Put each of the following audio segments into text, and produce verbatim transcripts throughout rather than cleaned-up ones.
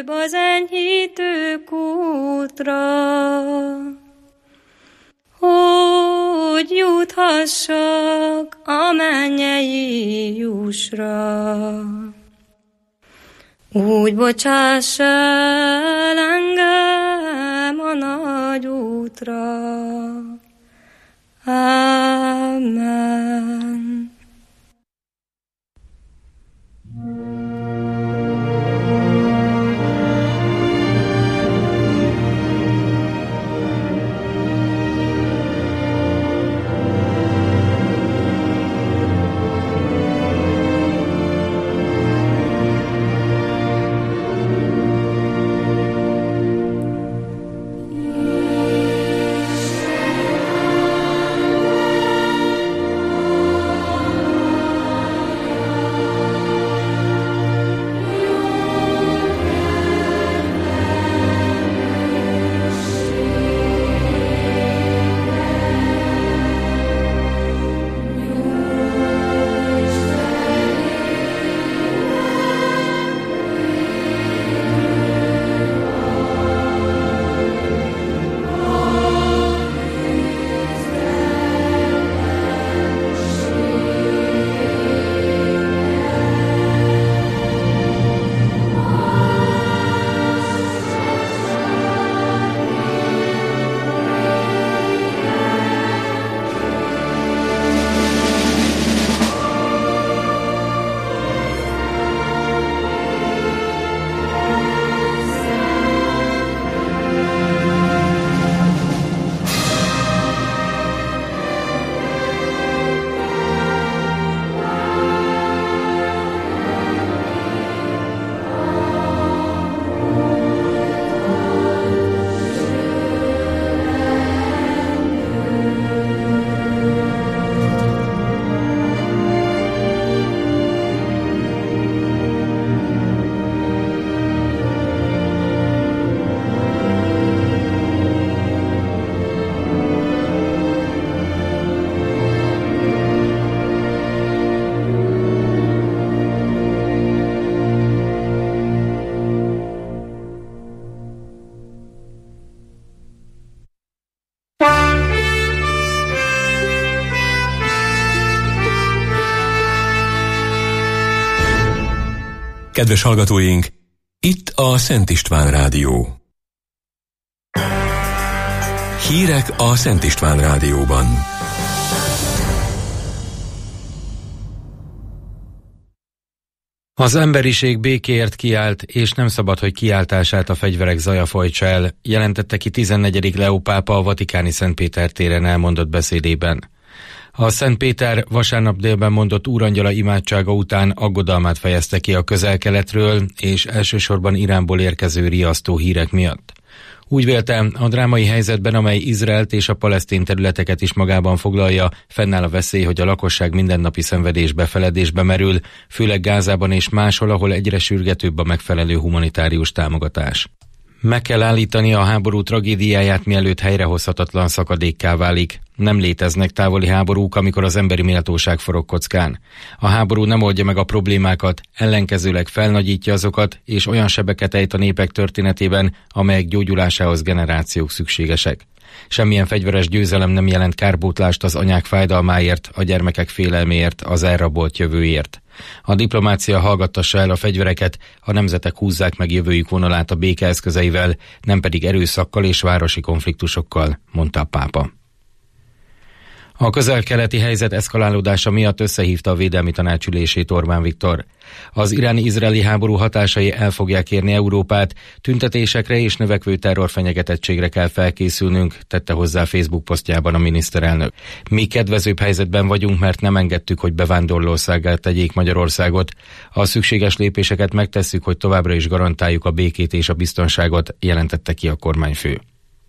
az enyhítő kútra, hogy juthassak a mennyei jussra. Úgy bocsáss el engem a nagy útra. Amen. Kedves hallgatóink, itt a Szent István Rádió. Hírek a Szent István Rádióban. Az emberiség békéért kiállt, és nem szabad, hogy kiáltását a fegyverek zaja folytsa el, jelentette ki tizennegyedik Leó pápa a vatikáni Szent Péter téren elmondott beszédében. A Szent Péter vasárnap délben mondott úrangyala imádsága után aggodalmát fejezte ki a Közel-Keletről és elsősorban Iránból érkező riasztó hírek miatt. Úgy vélte, a drámai helyzetben, amely Izraelt és a palesztin területeket is magában foglalja, fennáll a veszély, hogy a lakosság mindennapi szenvedésbe, feledésbe merül, főleg Gázában és máshol, ahol egyre sürgetőbb a megfelelő humanitárius támogatás. Meg kell állítani a háború tragédiáját, mielőtt helyrehozhatatlan szakadékká válik. Nem léteznek távoli háborúk, amikor az emberi méltóság forog kockán. A háború nem oldja meg a problémákat, ellenkezőleg felnagyítja azokat, és olyan sebeket ejt a népek történetében, amelyek gyógyulásához generációk szükségesek. Semmilyen fegyveres győzelem nem jelent kárpótlást az anyák fájdalmáért, a gyermekek félelméért, az elrabolt jövőért. A diplomácia hallgattassa el a fegyvereket, a nemzetek húzzák meg jövőjük vonalát a béke eszközeivel, nem pedig erőszakkal és városi konfliktusokkal, mondta a pápa. A közel-keleti helyzet eszkalálódása miatt összehívta a Védelmi Tanács ülését Orbán Viktor. Az iráni-izraeli háború hatásai el fogják érni Európát, tüntetésekre és növekvő terrorfenyegetettségre kell felkészülnünk, tette hozzá Facebook posztjában a miniszterelnök. Mi kedvezőbb helyzetben vagyunk, mert nem engedtük, hogy bevándorlóországgá tegyék Magyarországot. A szükséges lépéseket megtesszük, hogy továbbra is garantáljuk a békét és a biztonságot, jelentette ki a kormányfő.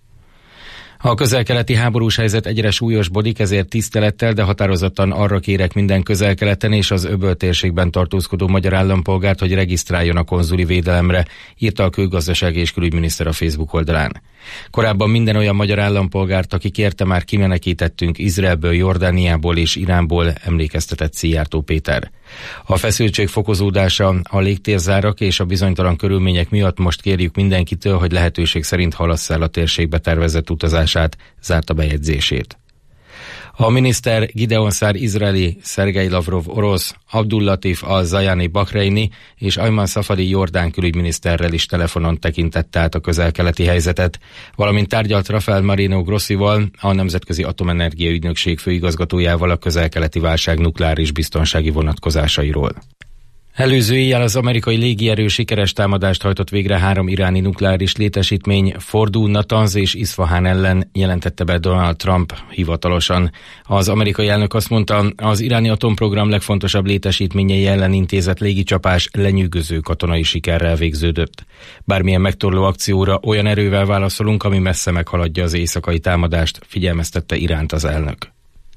A közel-keleti háborús helyzet egyre súlyosbodik, ezért tisztelettel, de határozottan arra kérek minden közel-keleten és az öböl térségben tartózkodó magyar állampolgárt, hogy regisztráljon a konzuli védelemre, írta a külgazdasági és külügyminiszter a Facebook oldalán. Korábban minden olyan magyar állampolgárt, aki kérte, már kimenekítettünk Izraelből, Jordániából és Iránból, emlékeztetett Szijjártó Péter. A feszültség fokozódása, a légtérzárak és a bizonytalan körülmények miatt most kérjük mindenkitől, hogy lehetőség szerint halassza el a térségbe tervezett utazását, zárta bejegyzését. A miniszter Gideon Szár izraeli, Szergej Lavrov orosz, Abdul Latif al-Zayani bahreini és Ayman Safadi jordán külügyminiszterrel is telefonon tekintette át a közel-keleti helyzetet, valamint tárgyalt Rafael Marino Grossival, a Nemzetközi Atomenergia Ügynökség főigazgatójával a közel-keleti válság nukleáris biztonsági vonatkozásairól. Előző éjjel az amerikai légierő sikeres támadást hajtott végre három iráni nukleáris létesítmény, Fordu, Natanz és Isfahan ellen, jelentette be Donald Trump hivatalosan. Az amerikai elnök azt mondta, az iráni atomprogram legfontosabb létesítményei ellen intézett légicsapás lenyűgöző katonai sikerrel végződött. Bármilyen megtorló akcióra olyan erővel válaszolunk, ami messze meghaladja az éjszakai támadást, figyelmeztette Iránt az elnök.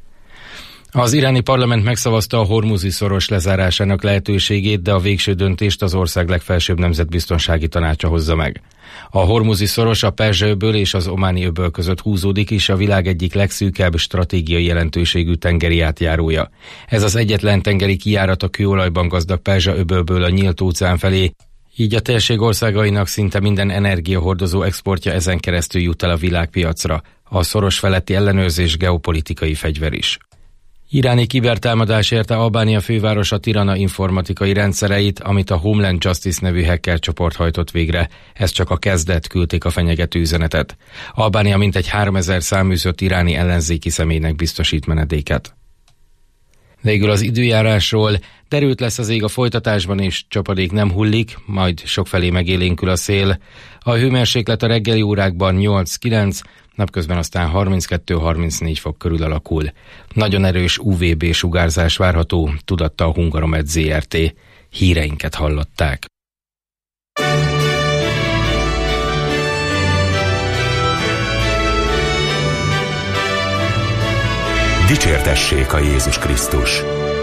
Az iráni parlament megszavazta a Hormuzi szoros lezárásának lehetőségét, de a végső döntést az ország legfelsőbb nemzetbiztonsági tanácsa hozza meg. A Hormuzi szoros a Perzsa-öböl és az Ománi öböl között húzódik, és a világ egyik legszűkebb stratégiai jelentőségű tengeri átjárója. Ez az egyetlen tengeri kijárat a kőolajban gazdag Perzsa-öbölből a nyílt óceán felé, így a térség országainak szinte minden energiahordozó exportja ezen keresztül jut el a világpiacra. A szoros feletti ellenőrzés geopolitikai fegyver is. Iráni kibertámadás érte Albánia fővárosa Tirana informatikai rendszereit, amit a Homeland Justice nevű hacker csoport hajtott végre. Ez csak a kezdet, küldték a fenyegető üzenetet. Albánia mintegy háromezer száműzött iráni ellenzéki személynek biztosít menedéket. Végül az időjárásról: derült lesz az ég a folytatásban, és csapadék nem hullik, majd sokfelé megélénkül a szél. A hőmérséklet a reggeli órákban nyolc-kilenc, napközben aztán harminckettő-harmincnégy fok körül alakul. Nagyon erős u vé bé sugárzás várható, tudatta a Hungaromed zé er té. Híreinket hallották. Dicsértessék a Jézus Krisztus!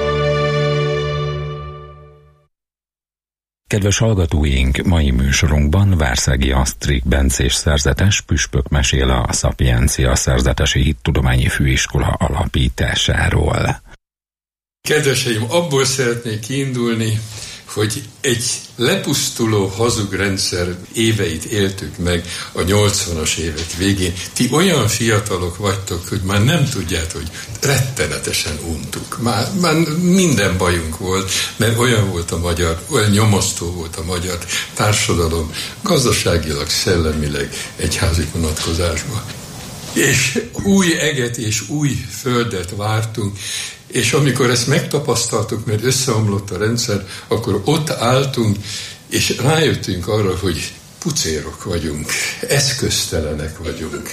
Kedves hallgatóink, mai műsorunkban Várszegi Asztrik bencés szerzetes püspök mesél a Szapiencia Szerzetesi Hittudományi Főiskola alapításáról. Kedveseim, abból szeretnék kiindulni, hogy egy lepusztuló hazug rendszer éveit éltük meg a nyolcvanas évek végén. Ti olyan fiatalok vagytok, hogy már nem tudjátok, hogy rettenetesen untuk. Már, már minden bajunk volt, mert olyan volt a magyar, olyan nyomasztó volt a magyar társadalom, gazdaságilag, szellemileg, egyházi vonatkozásban. És új eget és új földet vártunk, és amikor ezt megtapasztaltuk, mert összeomlott a rendszer, akkor ott álltunk, és rájöttünk arra, hogy pucérok vagyunk, eszköztelenek vagyunk.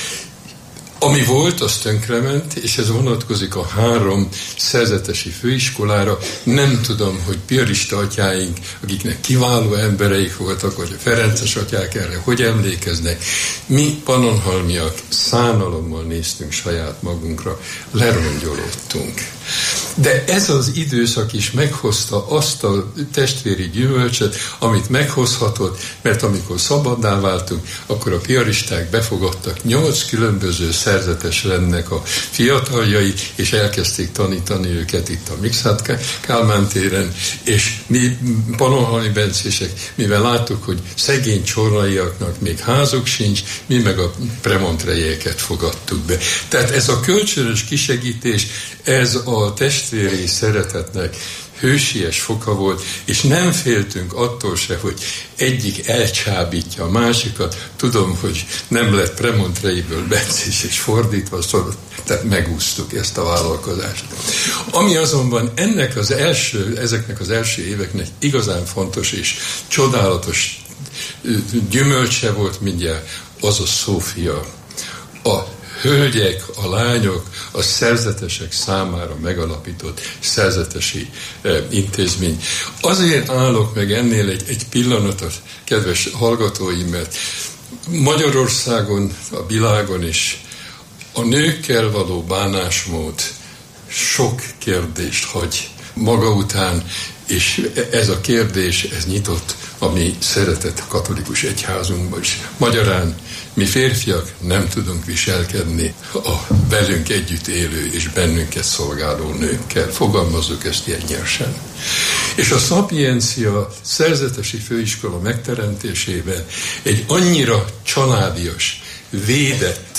Ami volt, az tönkrement, és ez vonatkozik a három szerzetesi főiskolára. Nem tudom, hogy piarista atyáink, akiknek kiváló embereik voltak, vagy a ferences atyák erre hogy emlékeznek. Mi pannonhalmiak szánalommal néztünk saját magunkra, lerongyolódtunk. De ez az időszak is meghozta azt a testvéri gyümölcset, amit meghozhatott, mert amikor szabaddá váltunk, akkor a piaristák befogadtak nyolc különböző szerzetes rendnek a fiataljai, és elkezdték tanítani őket itt a Mikszáth Kálmán téren, és mi pannonhalmi bencések, mivel láttuk, hogy szegény csornaiaknak még házuk sincs, mi meg a premontrejéket fogadtuk be. Tehát ez a kölcsönös kisegítés, ez a testvéri szeretetnek hősies foka volt, és nem féltünk attól se, hogy egyik elcsábítja a másikat. Tudom, hogy nem lett premontreiből bencés, és fordítva, szóval, tehát megúsztuk ezt a vállalkozást. Ami azonban ennek az első, ezeknek az első éveknek igazán fontos és csodálatos gyümölcse volt mindjárt, az a Szófia. A hölgyek, a lányok, a szerzetesek számára megalapított szerzetesi eh, intézmény. Azért állok meg ennél egy, egy pillanatot, kedves hallgatóim, mert Magyarországon, a világon is a nőkkel való bánásmód sok kérdést hagy maga után, És ez a kérdés, ez nyitott a mi szeretett katolikus egyházunkban is. Magyarán mi férfiak nem tudunk viselkedni a velünk együtt élő és bennünket szolgáló nőkkel. Fogalmazzuk ezt ilyen nyersen. És a Szapiencia szerzetesi főiskola megteremtésében egy annyira családias, védett,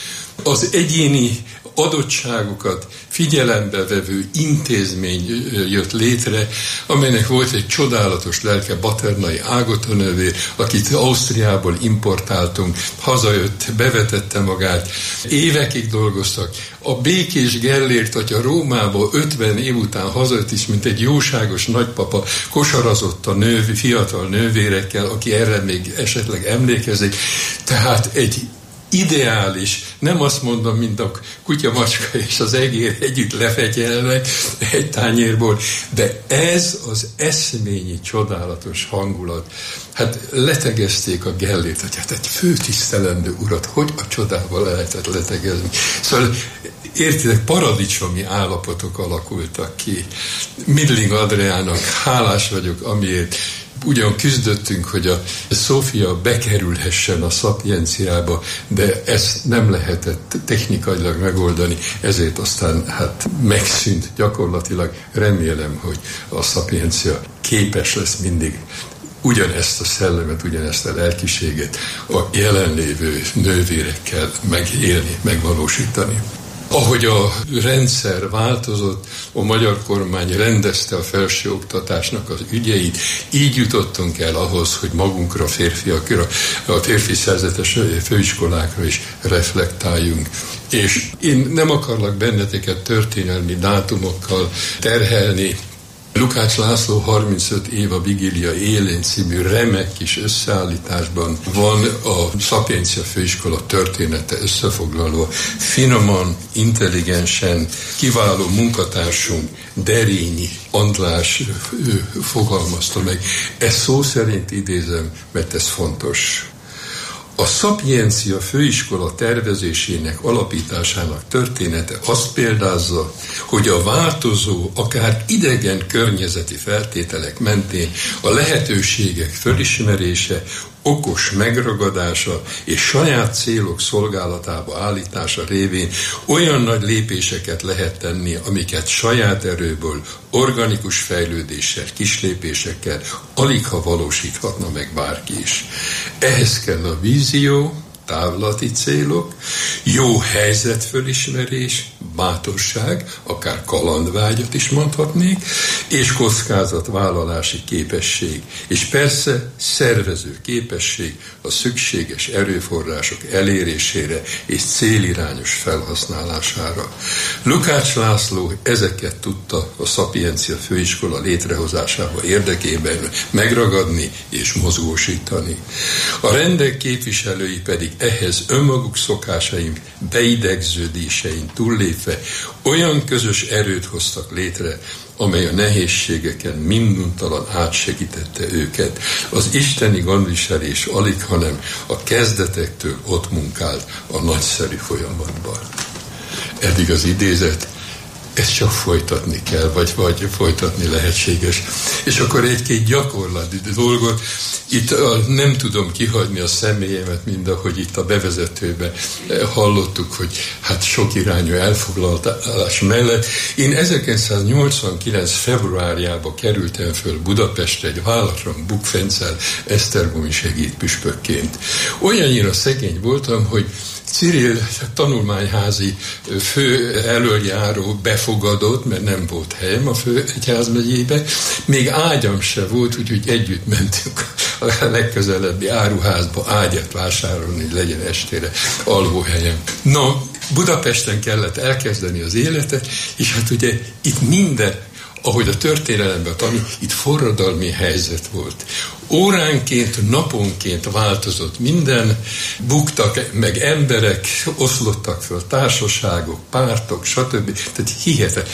az egyéni adottságokat figyelembe vevő intézmény jött létre, amelynek volt egy csodálatos lelke, Baternai Ágota nővér, akit Ausztriából importáltunk, hazajött, bevetette magát, évekig dolgoztak. A Békés Gellért atya Rómába ötven év után hazajött is, mint egy jóságos nagypapa, kosarazott a nő, fiatal nővérekkel, aki erre még esetleg emlékezik. Tehát egy ideális, nem azt mondom, mint a kutya, macska és az egér együtt lefegyelnek egy tányérból, de ez az eszményi csodálatos hangulat. Hát letegezték a Gellért, hogy hát egy főtisztelendő urat, hogy a csodával lehetett letegezni. Szóval értitek, paradicsomi állapotok alakultak ki. Midling Adriának hálás vagyok, amiért ugyan küzdöttünk, hogy a Szófia bekerülhessen a Szapienciába, de ezt nem lehetett technikailag megoldani, ezért aztán hát megszűnt gyakorlatilag. Remélem, hogy a Szapiencia képes lesz mindig ugyanezt a szellemet, ugyanezt a lelkiséget a jelenlévő nővérekkel megélni, megvalósítani. Ahogy a rendszer változott, a magyar kormány rendezte a felsőoktatásnak az ügyeit, így jutottunk el ahhoz, hogy magunkra, férfiakra, a férfi szerzetes főiskolákra is reflektáljunk. És én nem akarlak benneteket történelmi dátumokkal terhelni. Lukács László harmincöt év a Vigília élén című remek kis összeállításban van a Szapiencia főiskola története összefoglalva. Finoman, intelligensen, kiváló munkatársunk Derényi András fogalmazta meg. Ezt szó szerint idézem, mert ez fontos. A Szapiencia főiskola tervezésének, alapításának története azt példázza, hogy a változó, akár idegen környezeti feltételek mentén a lehetőségek fölismerése, okos megragadása és saját célok szolgálatába állítása révén olyan nagy lépéseket lehet tenni, amiket saját erőből, organikus fejlődéssel, kislépésekkel aligha valósíthatna meg bárki is. Ehhez kell a vízió, távlati célok, jó helyzetfölismerés, bátorság, akár kalandvágyat is mondhatnék, és kockázatvállalási képesség, és persze szervező képesség a szükséges erőforrások elérésére és célirányos felhasználására. Lukács László ezeket tudta a Szapiencia főiskola létrehozásába érdekében megragadni és mozgósítani. A rendek képviselői pedig ehhez önmaguk szokásaim, beidegződésein túllépve olyan közös erőt hoztak létre, amely a nehézségeken minduntalan átsegítette őket. Az isteni gondviselés alig, hanem a kezdetektől ott munkált a nagyszerű folyamatban. Eddig az idézet, ezt csak folytatni kell, vagy, vagy folytatni lehetséges. És akkor egy-két gyakorlati dolgot, itt a, nem tudom kihagyni a személyemet, mind ahogy itt a bevezetőben hallottuk, hogy hát sok irányú elfoglalás mellett. Én ezerkilencszáznyolcvankilenc februárjában kerültem föl Budapestre egy vállalatlan bukfencel esztergomi segédpüspökként. Olyannyira szegény voltam, hogy Cyril tanulmányházi fő elöljáró befogadott, mert nem volt helyem a főegyházmegyébe, még ágyam se volt, úgyhogy együtt mentünk a legközelebbi áruházba ágyat vásárolni, hogy legyen estére alvóhelyem. No, Budapesten kellett elkezdeni az életet, és hát ugye itt minden, ahogy a történelemben tanul, itt forradalmi helyzet volt. Óránként, naponként változott minden, buktak meg emberek, oszlottak föl társaságok, pártok, stb. Tehát hihetetlen.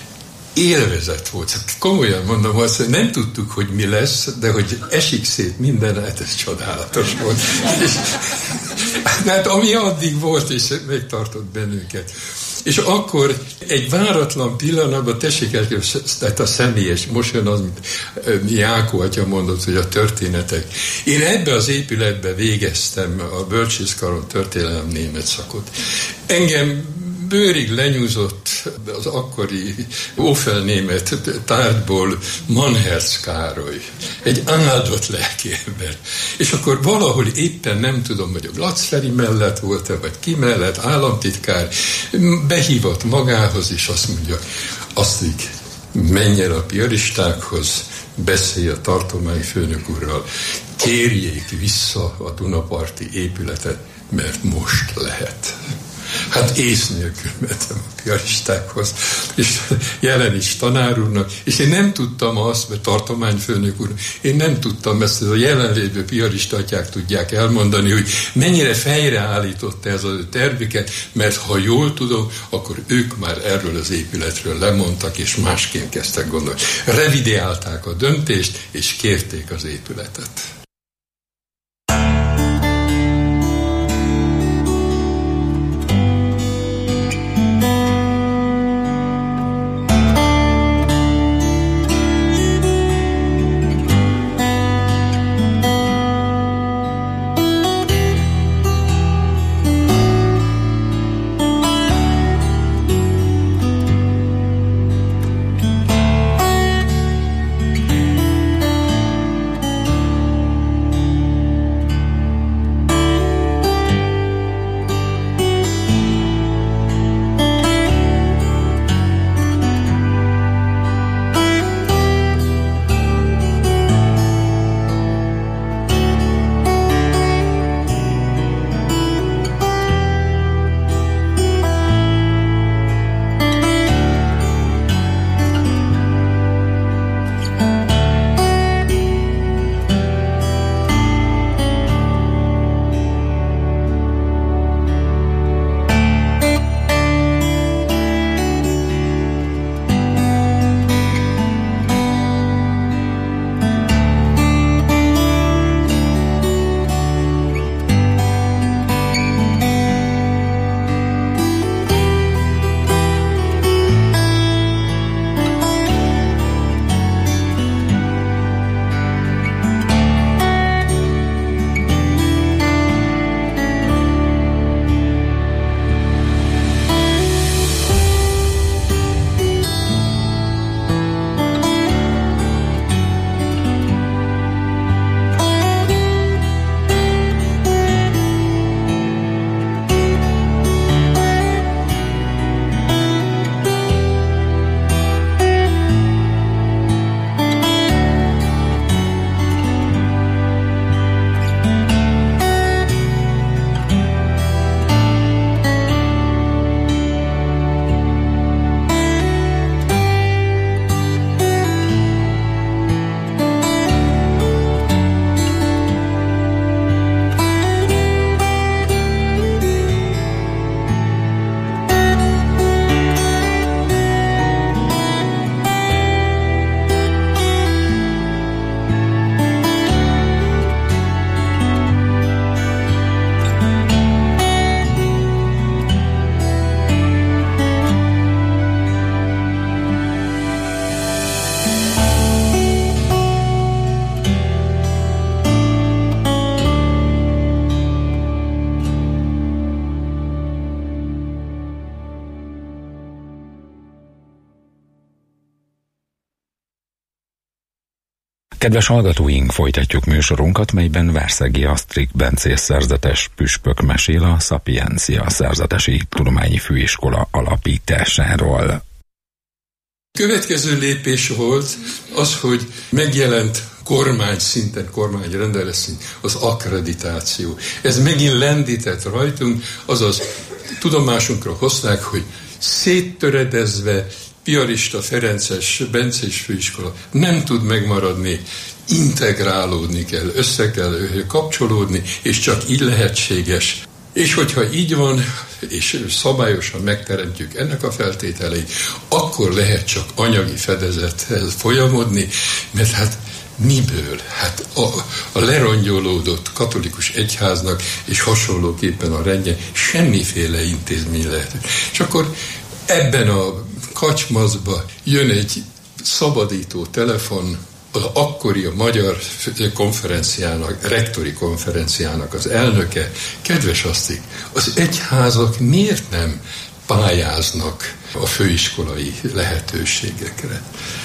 Élvezet volt. Komolyan mondom azt, hogy nem tudtuk, hogy mi lesz, de hogy esik szét minden, hát ez csodálatos volt. És, hát ami addig volt, és megtartott bennünket. És akkor egy váratlan pillanatban, tessék el, tehát a személyes, most jön az, amit Jákó atya mondott, hogy a történetek. Én ebbe az épületbe végeztem a bölcsészkaron történelem német szakot. Engem bőrig lenyúzott az akkori ófelnémet tárgyból Manherz Károly, egy áldott lelkiember. És akkor valahol éppen nem tudom, hogy a Glacz-Feri mellett volt-e, vagy ki mellett, államtitkár, behívott magához, és azt mondja, Asztrik, menj el a piaristákhoz, beszélj a tartományfőnök úrral, kérjék vissza a Dunaparti épületet, mert most lehet. Hát ész nélkül mentem a piaristákhoz, és jelen is tanár úrnak, és én nem tudtam azt, mert tartományfőnök úr, én nem tudtam ezt, a jelenlévő piarista atyák tudják elmondani, hogy mennyire fejreállította ez a tervüket, mert ha jól tudom, akkor ők már erről az épületről lemondtak, és másként kezdtek gondolni. Revideálták a döntést, és kérték az épületet. Kedves hallgatóink, folytatjuk műsorunkat, melyben Várszegi Asztrik bencés szerzetes püspök mesél a Szapiencia Szerzetesi Tudományi Főiskola alapításáról. Következő lépés volt az, hogy megjelent kormány szinten, kormányrendelet szinten az akkreditáció. Ez megint lendített rajtunk, azaz tudomásunkra hozták, hogy széttöredezve piarista Ferences bencés főiskola nem tud megmaradni, integrálódni kell, össze kell kapcsolódni, és csak így lehetséges. És hogyha így van, és szabályosan megteremtjük ennek a feltételeit, akkor lehet csak anyagi fedezethez folyamodni, mert hát miből? Hát a, a lerongyolódott katolikus egyháznak és hasonlóképpen a rendje semmiféle intézmény lehet. És akkor ebben a kacsmazba jön egy szabadító telefon, az akkori a magyar konferenciának, rektori konferenciának az elnöke, kedves Asztrik, az egyházak miért nem pályáznak a főiskolai lehetőségekre?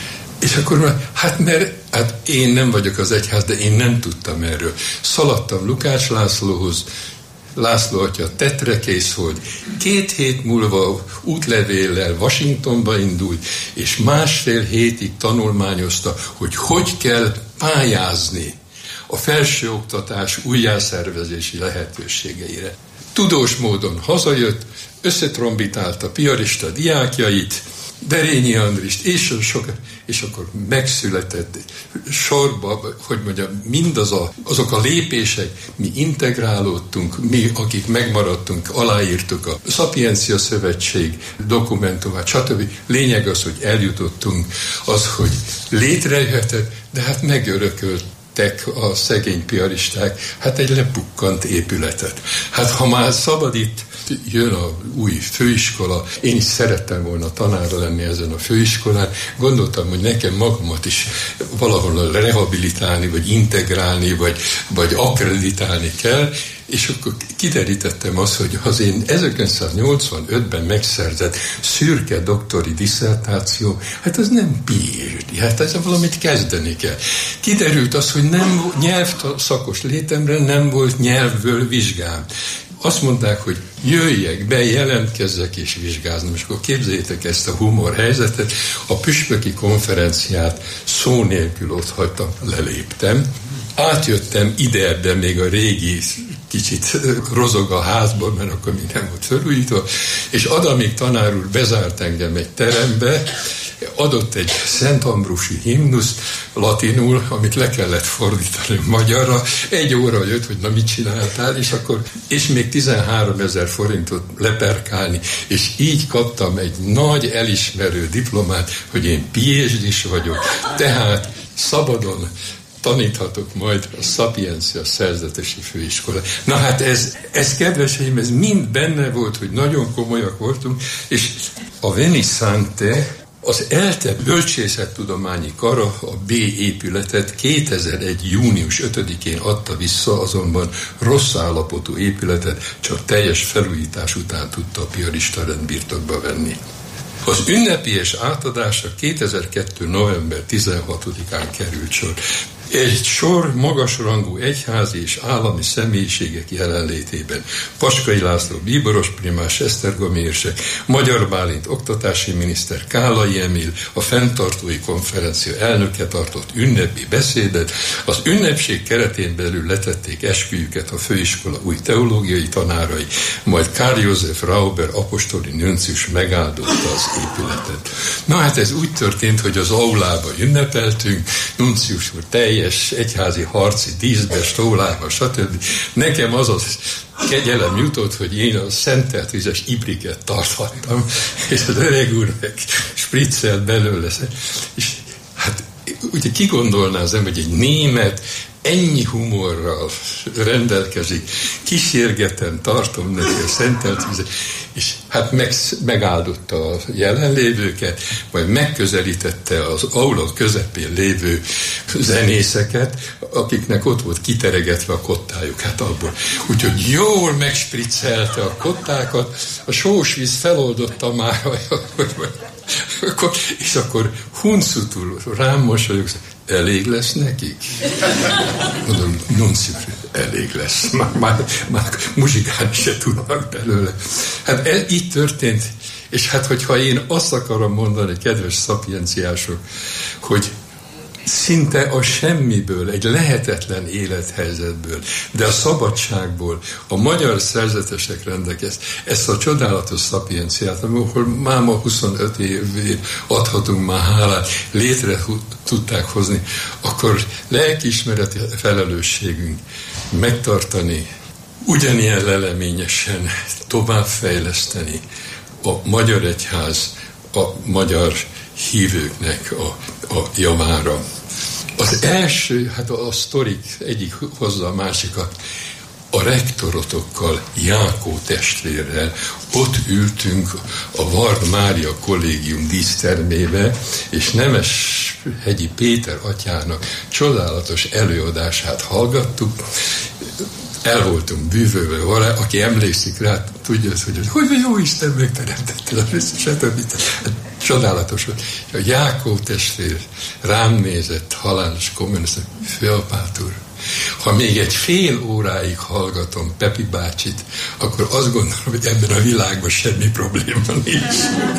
És akkor hát mert hát én nem vagyok az egyház, de én nem tudtam erről. Szaladtam Lukács Lászlóhoz, László atya tetrekész volt, két hét múlva útlevéllel Washingtonba indult, és másfél hétig tanulmányozta, hogy hogy kell pályázni a felsőoktatás újjászervezési lehetőségeire. Tudós módon hazajött, összetrombitálta piarista diákjait, Berényi Andrist, és, sok, és akkor megszületett sorba, hogy mondjam, mindaz a, azok a lépések, mi integrálódtunk, mi, akik megmaradtunk, aláírtuk a Szapiencia Szövetség dokumentumát, stb. Lényeg az, hogy eljutottunk, az, hogy létrejöhetett, de hát megörökölt a szegény piaristák, hát egy lepukkant épületet. Hát ha már szabad itt jön a új főiskola, én is szerettem volna tanár lenni ezen a főiskolán, gondoltam, hogy nekem magamat is valahol rehabilitálni, vagy integrálni, vagy, vagy akkreditálni kell, és akkor kiderítettem azt, hogy az én ezerkilencszáznyolcvanötben megszerzett szürke doktori disszertáció, hát az nem pé há dé, hát ezzel valamit kezdeni kell. Kiderült az, hogy nem nyelvszakos létemre nem volt nyelvből vizsgám. Azt mondták, hogy jöjjek be, jelentkezzek és vizsgáznom. És akkor képzeljétek ezt a humor helyzetet. A püspöki konferenciát szó nélkül ott hagytam, leléptem. Átjöttem ide, de még a régi kicsit rozog a házban, mert akkor még nem volt felújítva, és Adamik tanár úr bezárt engem egy terembe, adott egy Szent Ambrósi himnuszt latinul, amit le kellett fordítani magyarra. Egy óra jött, hogy na mit csináltál, és akkor, és még tizenháromezer forintot leperkálni, és így kaptam egy nagy elismerő diplomát, hogy én pé há dés vagyok, tehát szabadon taníthatok majd a Szapiencia Szerzetesi Főiskola. Na hát ez, ez kedveseim, ez mind benne volt, hogy nagyon komolyak voltunk, és a Venisante, az ELTE bölcsészettudományi kara a B épületet kétezer-egy. június ötödikén adta vissza, azonban rossz állapotú épületet csak teljes felújítás után tudta a piarista rend birtokba venni. Az ünnepélyes átadásra kétezer-kettő. november tizenhatodikán került sor. Egy sor magasrangú egyházi és állami személyiségek jelenlétében. Paskai László bíboros primás, Esztergomi érsek, Magyar Bálint oktatási miniszter, Kálai Emil, a fenntartói konferencia elnöke tartott ünnepi beszédet. Az ünnepség keretén belül letették esküjüket a főiskola új teológiai tanárai, majd Karl József Rauber apostoli nuncius megáldotta az épületet. Na hát ez úgy történt, hogy az aulában ünnepeltünk, nuncius úr teljes egyházi harci díszbe, stólába, stb. Nekem az az kegyelem jutott, hogy én a szentelt vizes ibriket tarthattam, és az öreg úr meg spriccelt belőle. És hát ugye kigondolná az ember, hogy egy német ennyi humorral rendelkezik, kísérgeten tartom neki a szentelt vizet, és hát meg, megáldotta a jelenlévőket, majd megközelítette az aula közepén lévő zenészeket, akiknek ott volt kiteregetve a kottájuk, hát abból. Úgyhogy jól megspriccelte a kottákat, a sós víz feloldotta már, és akkor huncutul rám mosolyogsz, elég lesz nekik? Mondom, nuncius, elég lesz. Már, már, már muzsikálni se tudnak belőle. Hát ez így történt, és hát hogyha én azt akarom mondani, kedves szapienciások, hogy szinte a semmiből, egy lehetetlen élethelyzetből, de a szabadságból a magyar szerzetesek rendelkezt ezt a csodálatos szapienciát, ahol máma huszonöt évért adhatunk már hálát, létre tudták hozni, akkor lelkiismereti felelősségünk megtartani, ugyanilyen leleményesen továbbfejleszteni a magyar egyház, a magyar hívőknek a, a javára. Az első, hát a, a sztorik egyik hozza a másikat, a rektorotokkal, Jákó testvérrel ott ültünk a Vard Mária Kollégium dísztermébe, és Nemeshegyi Péter atyának csodálatos előadását hallgattuk. El voltunk bűvölve vele, aki emlékszik rá, tudja, hogy hogy a jó Isten megteremtette az összes, stb. Csodálatos volt. A Jákó testvér rám nézett, halálos komolyan, azt mondja, főapát úr, ha még egy fél óráig hallgatom Pepi bácsit, akkor azt gondolom, hogy ebben a világban semmi probléma nincs.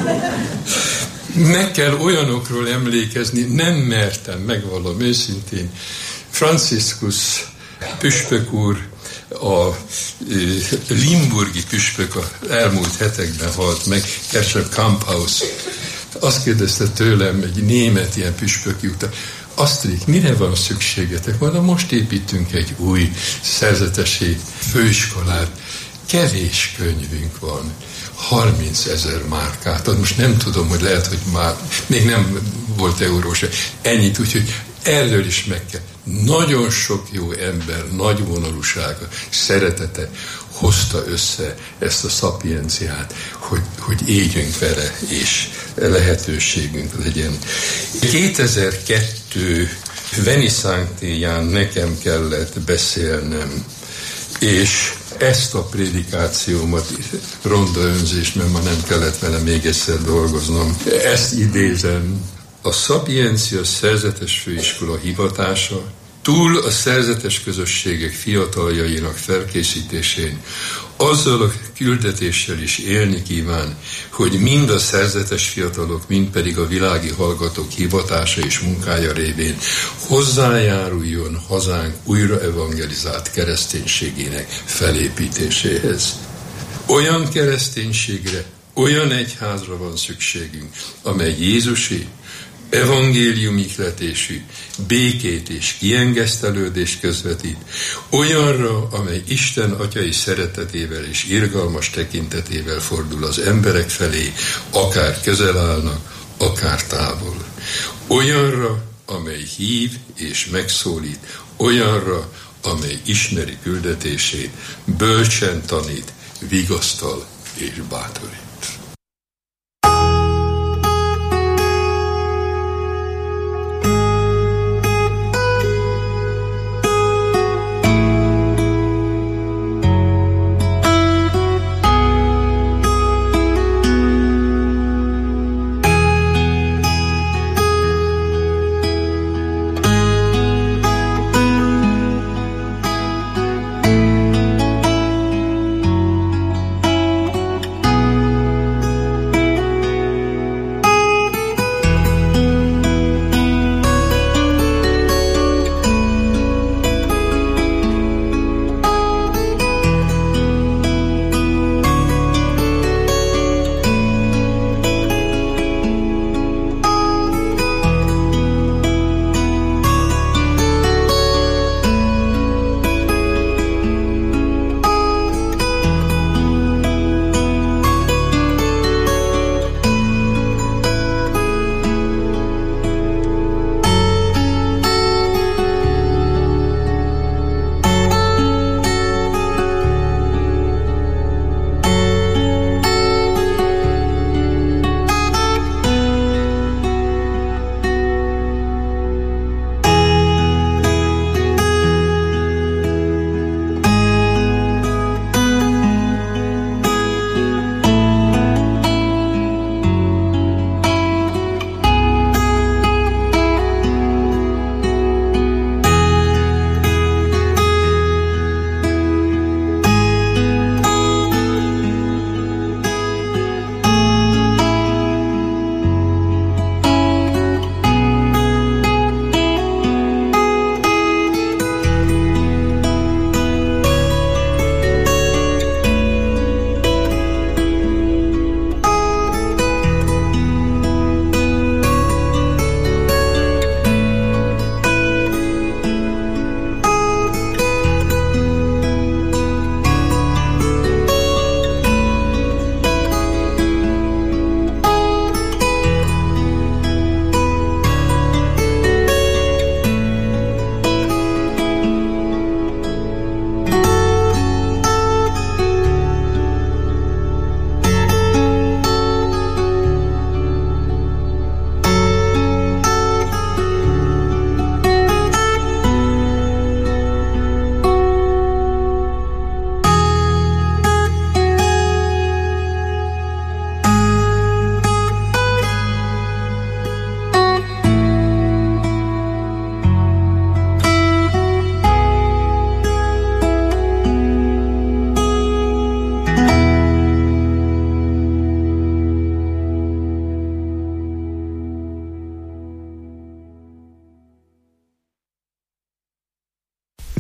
Meg kell olyanokról emlékezni, nem mertem, megvallom őszintén. Franciscus püspök úr, a limburgi püspök az elmúlt hetekben halt meg, Kershaw Kamphaus. Azt kérdezte tőlem egy német ilyen püspöki után, Asztrik, mire van szükségetek? Mondom, most építünk egy új szerzetesi főiskolát. Kevés könyvünk van. harmincezer márkát. Most nem tudom, hogy lehet, hogy már még nem volt eurós. Ennyit, úgyhogy erről is meg kell. Nagyon sok jó ember, nagy vonalúsága, szeretete hozta össze ezt a szapienciát, hogy, hogy éljünk vele, és lehetőségünk legyen. kétezer-kettő Veniszántéján nekem kellett beszélnem, és ezt a prédikációmat, ronda önzés, mert ma nem kellett vele még egyszer dolgoznom, ezt idézem. A szapiencia szerzetes főiskola hivatása túl a szerzetes közösségek fiataljainak felkészítésén azzal a küldetéssel is élni kíván, hogy mind a szerzetes fiatalok, mind pedig a világi hallgatók hivatása és munkája révén hozzájáruljon hazánk újra evangelizált kereszténységének felépítéséhez. Olyan kereszténységre, olyan egyházra van szükségünk, amely Jézusi, evangélium ihletésű, békét és kiengesztelődést közvetít, olyanra, amely Isten atyai szeretetével és irgalmas tekintetével fordul az emberek felé, akár közel állnak, akár távol. Olyanra, amely hív és megszólít, olyanra, amely ismeri küldetését, bölcsen tanít, vigasztal és bátorít.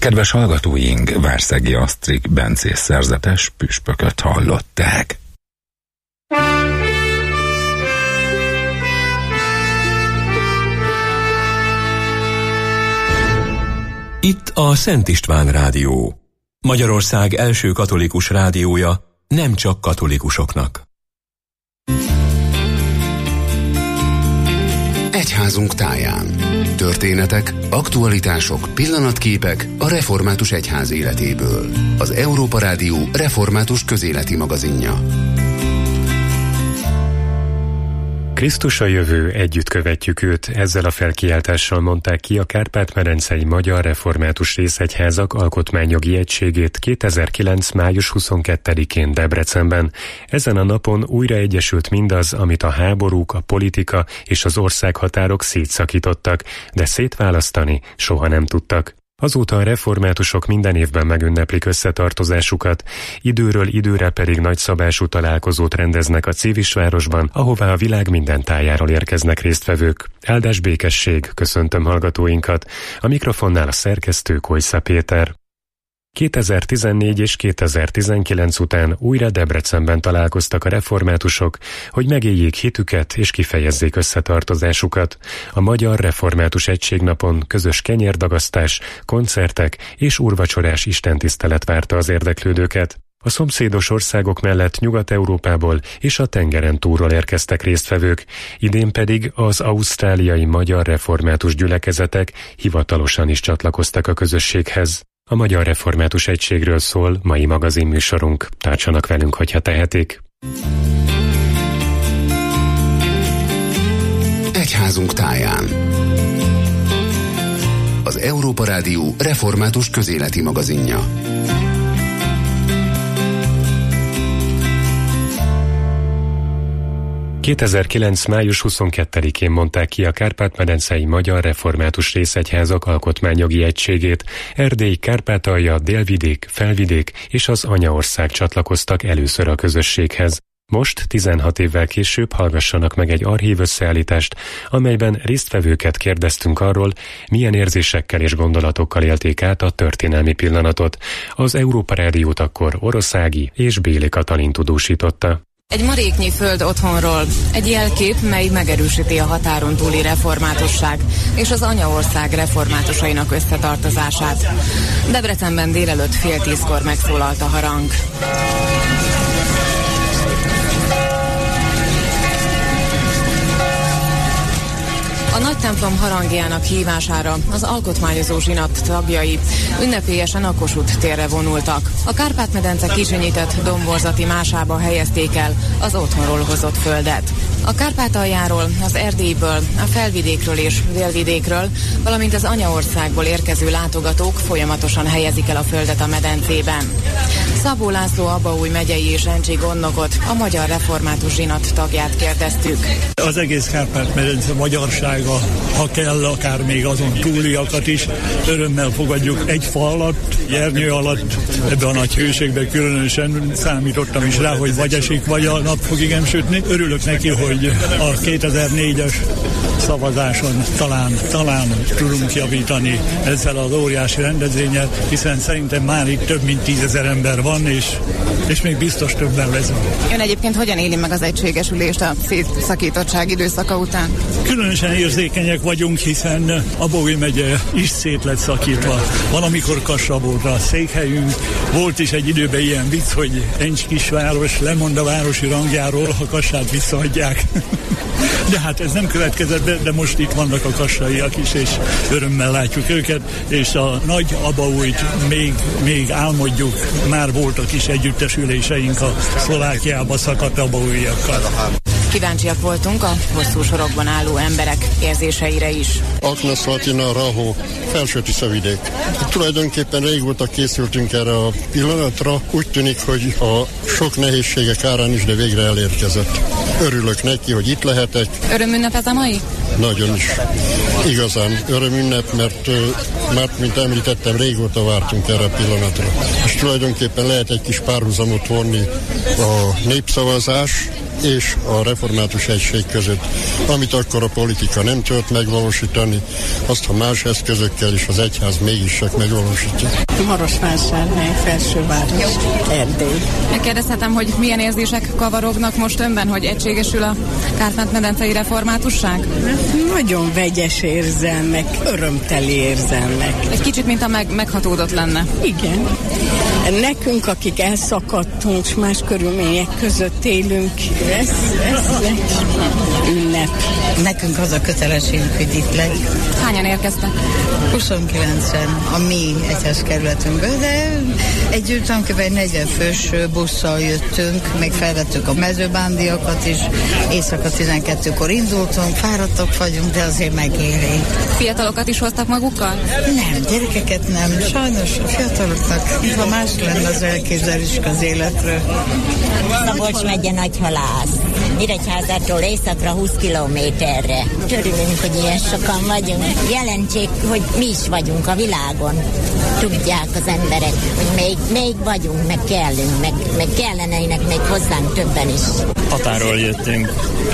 Kedves hallgatóink, Várszegi Asztrik bencés szerzetes püspököt hallották. Itt a Szent István Rádió, Magyarország első katolikus rádiója, nem csak katolikusoknak. Egyházunk táján. Történetek, aktualitások, pillanatképek a református egyház életéből. Az Európa Rádió református közéleti magazinja. Krisztus a jövő, együtt követjük őt, ezzel a felkiáltással mondták ki a Kárpát-medencei Magyar Református Részegyházak Alkotmányjogi Egységét kétezer-kilenc. május huszonkettedikén Debrecenben. Ezen a napon újra egyesült mindaz, amit a háborúk, a politika és az országhatárok szétszakítottak, de szétválasztani soha nem tudtak. Azóta a reformátusok minden évben megünneplik összetartozásukat, időről időre pedig nagyszabású találkozót rendeznek a Civisvárosban, ahová a világ minden tájáról érkeznek résztvevők. Áldás békesség, köszöntöm hallgatóinkat. A mikrofonnál a szerkesztő Kojsza Péter. kétezer-tizennégy és kétezer-tizenkilenc után újra Debrecenben találkoztak a reformátusok, hogy megéljék hitüket és kifejezzék összetartozásukat. A Magyar Református Egységnapon közös kenyérdagasztás, koncertek és úrvacsorás istentisztelet várta az érdeklődőket. A szomszédos országok mellett Nyugat-Európából és a tengeren túlról érkeztek résztvevők, idén pedig az ausztráliai magyar református gyülekezetek hivatalosan is csatlakoztak a közösséghez. A Magyar Református Egységről szól mai magazinműsorunk. Tartsanak velünk, hogyha tehetik. Egyházunk táján. Az Európa Rádió református közéleti magazinja. kétezer-kilenc. május huszonkettedikén mondták ki a Kárpát-medencei Magyar Református Részegyházak Alkotmányjogi Egységét. Erdély, Kárpátalja, Délvidék, Felvidék és az Anyaország csatlakoztak először a közösséghez. Most, tizenhat évvel később hallgassanak meg egy archív összeállítást, amelyben résztvevőket kérdeztünk arról, milyen érzésekkel és gondolatokkal élték át a történelmi pillanatot. Az Európa Rádiót akkor Oroszági és Béli Katalin tudósította. Egy maréknyi föld otthonról, egy jelkép, mely megerősíti a határon túli reformátusság és az anyaország reformátusainak összetartozását. Debrecenben délelőtt fél tízkor megszólalt a harang. A nagy templom harangjának hívására az alkotmányozó zsinat tagjai ünnepélyesen a Kossuth térre vonultak. A Kárpát-medence kizsinyített domborzati másába helyezték el az otthonról hozott földet. A Kárpátaljáról, az Erdélyből, a Felvidékről és Délvidékről, valamint az Anyaországból érkező látogatók folyamatosan helyezik el a földet a medencében. Szabó László Abaúj megyei és Encsi gondnokot, a Magyar Református Zsinat tagját kérdeztük. Az egész Kárpát-medence magyarsága, ha kell, akár még azon túliakat is, örömmel fogadjuk egy fa alatt, Jernyő alatt, ebbe a nagy hőségben különösen számítottam is rá, hogy vagy esik, vagy a nap fog igen sütni. Örülök neki, hogy a kétezer-négyes szavazáson talán, talán tudunk javítani ezzel az óriási rendezvényel, hiszen szerintem már itt több mint tízezer ember van, és, és még biztos többen lesz. Ön egyébként hogyan éli meg az egységesülést a szétszakítottság időszaka után? Különösen érzékenyek vagyunk, hiszen Abaúj megye is szét lett szakítva. Van, amikor Kassa volt a székhelyünk, volt is egy időben ilyen vicc, hogy Encs kisváros lemond a városi rangjáról, ha Kassát visszaadják. De hát ez nem következett be, de most itt vannak a kassaiak is, és örömmel látjuk őket, és a nagy Abaújt még, még álmodjuk, már voltak is együttesüléseink a Szlovákiába szakadt abaújjakkal. Kíváncsiak voltunk a hosszú sorokban álló emberek érzéseire is. Agnes Latina, Rahó, Felső-Tiszavidék. Tulajdonképpen régóta készültünk erre a pillanatra. Úgy tűnik, hogy a sok nehézségek árán is, de végre elérkezett. Örülök neki, hogy itt lehetek. Örömünnep ez a mai? Nagyon is. Igazán örömünnep, mert, mert mint említettem, régóta vártunk erre a pillanatra. És tulajdonképpen lehet egy kis párhuzamot vonni a népszavazás és a református egység között. Amit akkor a politika nem tudott megvalósítani, azt a más eszközökkel is az egyház mégis csak megvalósítja. Marosvásárhely, Felsőváros, Erdély. Megkérdezhetem, hogy milyen érzések kavarognak most önben, hogy egységesül a Kárpát-medencei reformátusság? Nagyon vegyes érzelmek, örömteli érzelmek. Egy kicsit, mint a meg, meghatódott lenne. Igen. Nekünk, akik elszakadtunk, és más körülmények között élünk, ez, ez ünnep. Nekünk az a kötelességünk, hogy itt legyünk. Hányan érkeztek? huszonkilencen a mi egyházkerületünkből, de egy tulajdonképpen negyven fős busszal jöttünk, még felvettük a mezőbándiakat is, éjszaka tizenkettőkor indultunk, fáradtak vagyunk, de azért megéri. Fiatalokat is hoztak magukkal? Nem, gyerekeket nem. Sajnos a fiataloknak, mintha más lenne az elképzelésük az életről. Szabolcs megye Nagyhalász. Nyíregyházától északra húsz kilométerre. Örülünk, hogy ilyen sokan vagyunk. Jelentsék, hogy mi is vagyunk a világon. Tudják az emberek, hogy még, még vagyunk, meg kellünk, meg, meg kellenének még hozzánk többen is. Tatáról jöttünk,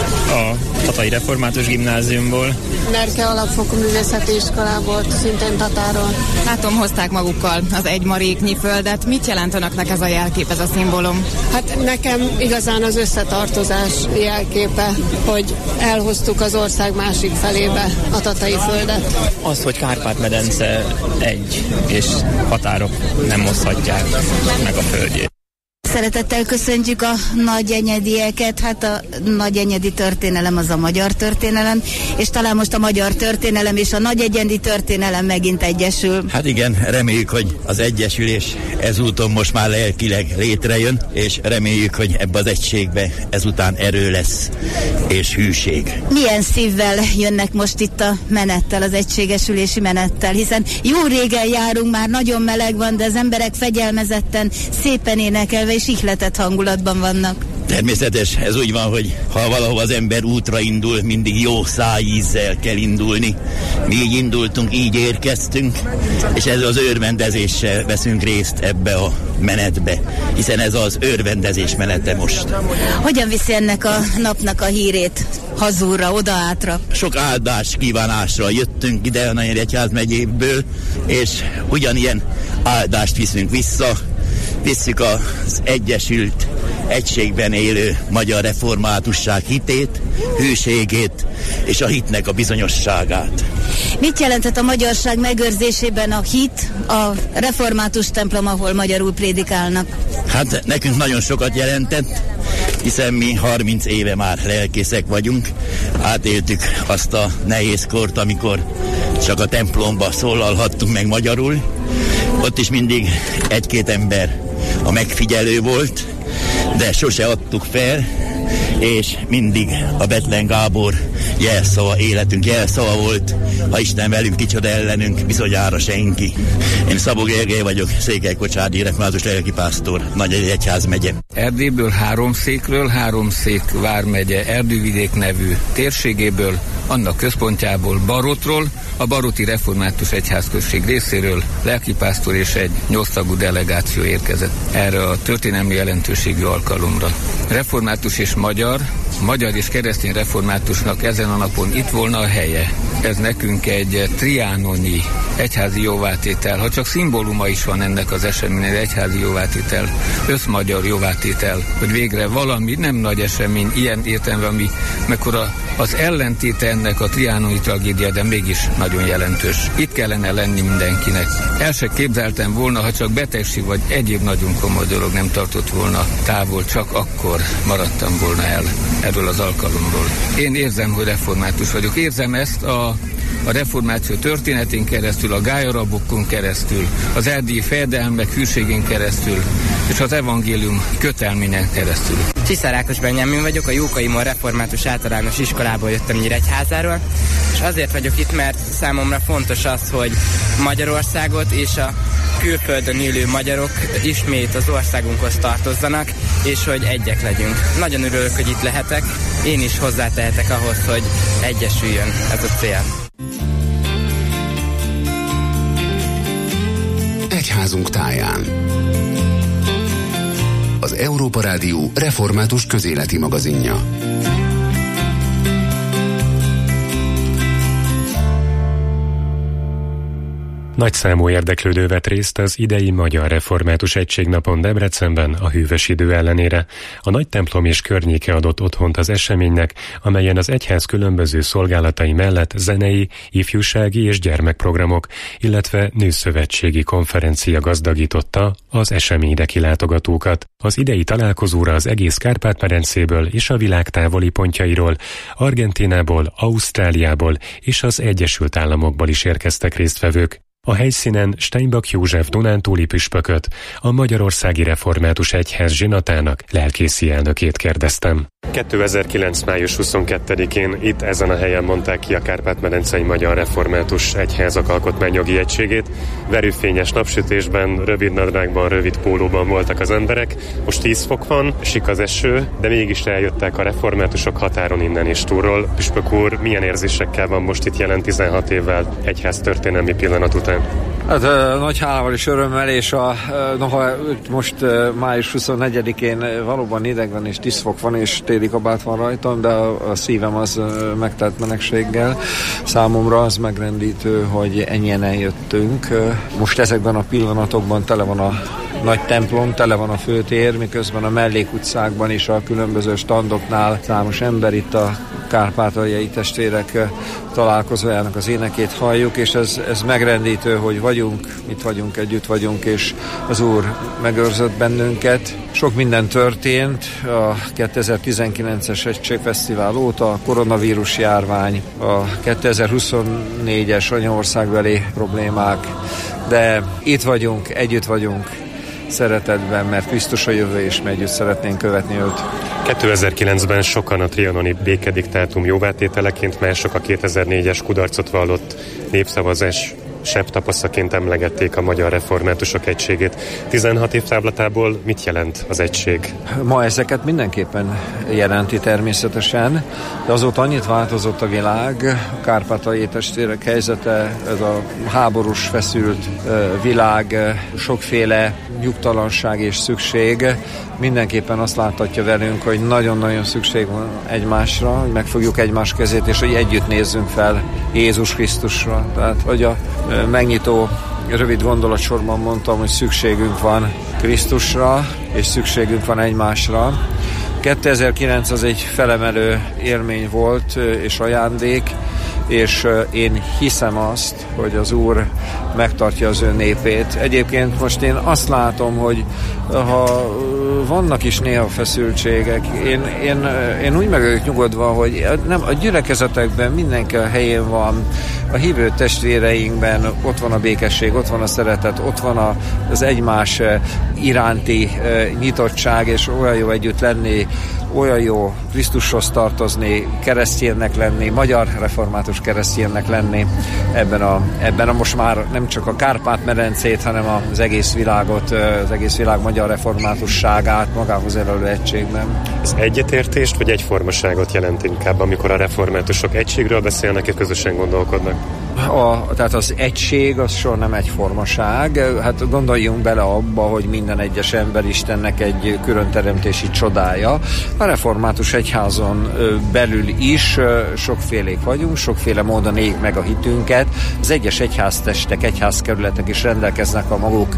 a Tatai Református Gimnáziumból. Merke Alapfokú Művészeti Iskolából, szintén Tatáról. Látom, hozták magukkal az egymaréknyi földet. Mit jelent önöknek ez a jelkép, ez a szimbólum? Hát nekem igazán az összetartozás jelképe, hogy elhoztuk az ország másik felébe a tatai földet. Az, hogy Kárpát-medence egy, és határok nem hozhatják meg a földjét. Szeretettel köszöntjük a nagyenyedieket, hát a nagyenyedi történelem az a magyar történelem, és talán most a magyar történelem és a nagyenyedi történelem megint egyesül. Hát igen, reméljük, hogy az egyesülés ezúton most már lelkileg létrejön, és reméljük, hogy ebbe az egységbe ezután erő lesz, és hűség. Milyen szívvel jönnek most itt a menettel, az egységesülési menettel, hiszen jó régen járunk, már nagyon meleg van, de az emberek fegyelmezetten, szépen énekelve és ihletett hangulatban vannak. Természetes, ez úgy van, hogy ha valahol az ember útra indul, mindig jó szájízzel kell indulni. Mi így indultunk, így érkeztünk, és ez az örvendezéssel veszünk részt ebbe a menetbe, hiszen ez az örvendezés menete most. Hogyan viszi ennek a napnak a hírét hazúra, odaátra? Sok áldás kívánásra jöttünk ide a Nagyegyház megyéből, és ugyanilyen áldást viszünk vissza, visszük az egyesült, egységben élő magyar reformátusság hitét, hűségét és a hitnek a bizonyosságát. Mit jelentett a magyarság megőrzésében a hit, a református templom, ahol magyarul prédikálnak? Hát nekünk nagyon sokat jelentett, hiszen mi harminc éve már lelkészek vagyunk. Átéltük azt a nehéz kort, amikor csak a templomba szólalhattunk meg magyarul. Ott is mindig egy-két ember a megfigyelő volt, de sose adtuk fel, és mindig a Bethlen Gábor jelszava, életünk jelszava volt. Ha Isten velünk, kicsoda ellenünk, bizonyára senki. Én Szabó Gergely vagyok, Székelykocsárdi református lelkipásztor, Nagyegyház megye. Erdélyből három székről, három szék vármegye Erdővidék nevű térségéből, annak központjából Barotról, a Baroti Református Egyházközség részéről lelkipásztor és egy nyolctagú delegáció érkezett erre a történelmi jelentőségű alkalomra. Református és magyar, magyar és keresztény reformátusnak ezen a napon itt volna a helye. Ez nekünk egy triánoni egyházi jóvátétel, ha csak szimbóluma is van ennek az eseménynek, egyházi jóvátétel, összmagyar jóvátétel, hogy végre valami nem nagy esemény, ilyen értelemben, ami mekkora az ellentéte ennek a triánoni tragédia, de mégis nagyon jelentős. Itt kellene lenni mindenkinek. El se képzeltem volna, ha csak betegség vagy egyéb nagyon komoly dolog nem tartott volna távol, csak akkor maradtam volna el erről az alkalomról. Én érzem, hogy református vagyok. Érzem ezt a, a reformáció történetén keresztül, a gályarabokon keresztül, az erdélyi fejedelmek hűségén keresztül, és az evangélium kötelményen keresztül. Csiszár Ákos Benyámin vagyok, a Jókai Mór Református Általános Iskolából jöttem Nyíregyházáról, és azért vagyok itt, mert számomra fontos az, hogy Magyarországot és a külföldön élő magyarok ismét az országunkhoz tartozzanak, és hogy egyek legyünk. Nagyon örülök, hogy itt lehetek, én is hozzátehetek ahhoz, hogy egyesüljön ez a cél. Egyházunk táján. az Európa Rádió református közéleti magazinja. Nagyszámú érdeklődő vett részt az idei Magyar Református Egységnapon Debrecenben a hűvös idő ellenére. A nagy templom és környéke adott otthont az eseménynek, amelyen az egyház különböző szolgálatai mellett zenei, ifjúsági és gyermekprogramok, illetve nőszövetségi konferencia gazdagította az eseményre kilátogatókat. Az idei találkozóra az egész Kárpát-medencéből és a világ távoli pontjairól, Argentínából, Ausztráliából és az Egyesült Államokból is érkeztek résztvevők. A helyszínen Steinbach József dunántúli püspököt, a Magyarországi Református Egyház zsinatának lelkészi elnökét kérdeztem. kétezer-kilenc. május huszonkettedikén itt ezen a helyen mondták ki a Kárpát-medencei Magyar Református Egyházak alkotmányjogi egységét. Verőfényes napsütésben, rövid nadrágban, rövid pólóban voltak az emberek. Most tíz fok van, sik az eső, de mégis eljöttek a reformátusok határon innen és túlról. Püspök úr, milyen érzésekkel van most itt jelen tizenhat évvel egyház történelmi pillanat után? Hát uh, nagy hálával és örömmel, és a, uh, noha most uh, május huszonnegyedikén valóban idegben és tíz fok van, és téli kabát van rajtam, de a, a szívem az uh, megtelt melegséggel. Számomra az megrendítő, hogy ennyien eljöttünk. Uh, most ezekben a pillanatokban tele van a nagy templom, tele van a főtér, miközben a mellékutcákban is a különböző standoknál számos ember, itt a kárpátaljai testvérek uh, találkozójának az énekét halljuk, és ez, ez megrendítő, hogy vagyunk, itt vagyunk, együtt vagyunk, és az Úr megőrzött bennünket. Sok minden történt a kétezer-tizenkilences Egységfesztivál óta, a koronavírus járvány, a kétezer-huszonnégyes anyaországbeli problémák, de itt vagyunk, együtt vagyunk, szeretetben, mert Krisztus a jövő, és mi együtt szeretnénk követni őt. kétezer-kilencben sokan a trianoni békediktátum jóvátételeként, mások a kétezer-négyes kudarcot vallott népszavazás sebtapaszaként emlegették a Magyar Reformátusok Egységét. tizenhat év távlatából mit jelent az egység? Ma ezeket mindenképpen jelenti természetesen, de azóta annyit változott a világ, a kárpátaljai testvérek helyzete, ez a háborús, feszült világ, sokféle nyugtalanság és szükség mindenképpen azt láthatja velünk, hogy nagyon-nagyon szükség van egymásra, hogy megfogjuk egymás kezét, és hogy együtt nézzünk fel Jézus Krisztusra. Tehát, hogy a megnyitó rövid gondolatsorban mondtam, hogy szükségünk van Krisztusra, és szükségünk van egymásra. kétezer-kilenc az egy felemelő élmény volt, és ajándék, és én hiszem azt, hogy az Úr megtartja az ő népét. Egyébként most én azt látom, hogy ha vannak is néha feszültségek, én, én, én úgy meg vagyok nyugodva, hogy nem, a gyülekezetekben mindenki a helyén van, a hívő testvéreinkben ott van a békesség, ott van a szeretet, ott van az egymás iránti nyitottság, és olyan jó együtt lenni, olyan jó Krisztushoz tartozni, keresztjénnek lenni, magyar református keresztjénnek lenni ebben a, ebben a most már nem csak a Kárpát-medencét, hanem az egész világot, az egész világ magyar reformátusságát magához elölő egységben. Ez egyetértést vagy egyformaságot jelent inkább, amikor a reformátusok egységről beszélnek és közösen gondolkodnak? A, tehát az egység az soha nem egyformaság. Hát gondoljunk bele abba, hogy minden egyes ember Istennek egy külön teremtési csodája. A református egyházon belül is sokfélék vagyunk, sokféle módon éljük meg a hitünket. Az egyes egyháztestek, egyházkerületek is rendelkeznek a maguk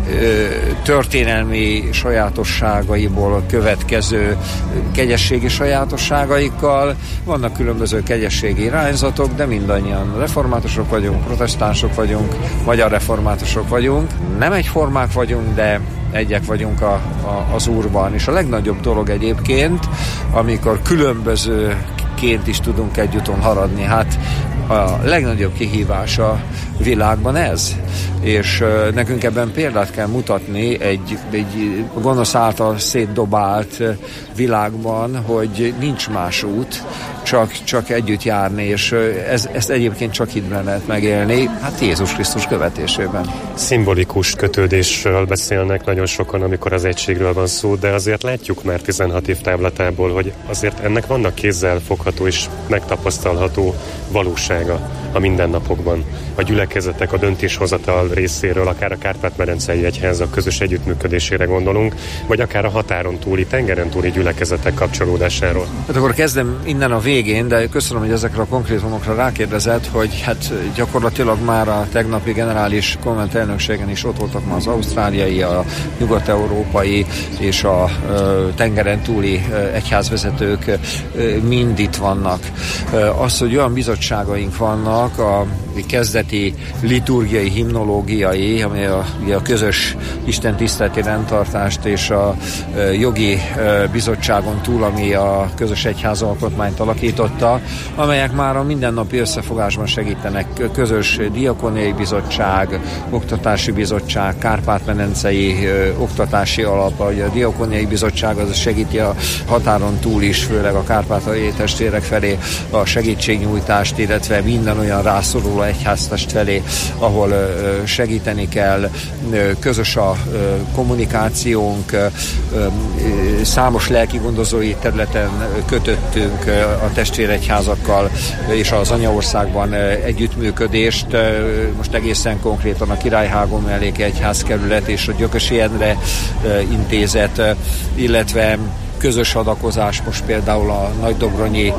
történelmi sajátosságaiból következő kegyességi sajátosságaikkal. Vannak különböző kegyességi irányzatok, de mindannyian reformátusok vagyunk, protestánsok vagyunk, magyar reformátusok vagyunk. Nem egyformák vagyunk, de egyek vagyunk a, a, az Úrban. És a legnagyobb dolog egyébként, amikor különbözőként is tudunk együtton haradni. Hát a legnagyobb kihívás a világban ez. És uh, nekünk ebben példát kell mutatni egy, egy gonosz által szétdobált világban, hogy nincs más út, csak, csak együtt járni, és ez, ezt egyébként csak hitben lehet megélni, hát Jézus Krisztus követésében. Szimbolikus kötődésről beszélnek nagyon sokan, amikor az egységről van szó, de azért látjuk már tizenhat év távlatából, hogy azért ennek vannak kézzel fogható és megtapasztalható valósága a mindennapokban. A gyülekezet gyülekezetek a döntéshozatal részéről, akár a Kárpát-medencei egyházak közös együttműködésére gondolunk, vagy akár a határon túli, tengeren túli gyülekezetek kapcsolódásáról? Hát akkor kezdem innen a végén, de köszönöm, hogy ezekre a konkrétumokra rákérdezett, hogy hát gyakorlatilag már a tegnapi generális konvent elnökségen is ott voltak már az ausztráliai, a nyugat-európai és a ö, tengeren túli ö, egyházvezetők ö, mind itt vannak. Ö, az, hogy olyan bizottságaink vannak, a kezdeti liturgiai, himnológiai, ami a, a közös istentiszteleti rendtartást és a ö, jogi ö, bizottságon túl, ami a közös egyházalkotmányt alakította, amelyek már a mindennapi összefogásban segítenek. Közös diakóniai bizottság, oktatási bizottság, Kárpát-medencei ö, oktatási alap, a diakóniai bizottság az segíti a határon túl is, főleg a kárpátaljai testvérek felé a segítségnyújtást, illetve minden olyan rászoruló egyháztest felé, ahol ö, segíteni kell. Közös a ö, kommunikációnk, ö, ö, számos lelkigondozói területen kötöttünk a testvéregyházakkal és az anyaországban együttműködést. Most egészen konkrétan a Királyhágó melléki egyházkerület és a Gyökösi Endre intézet, illetve közös adakozás most például a nagydobronyi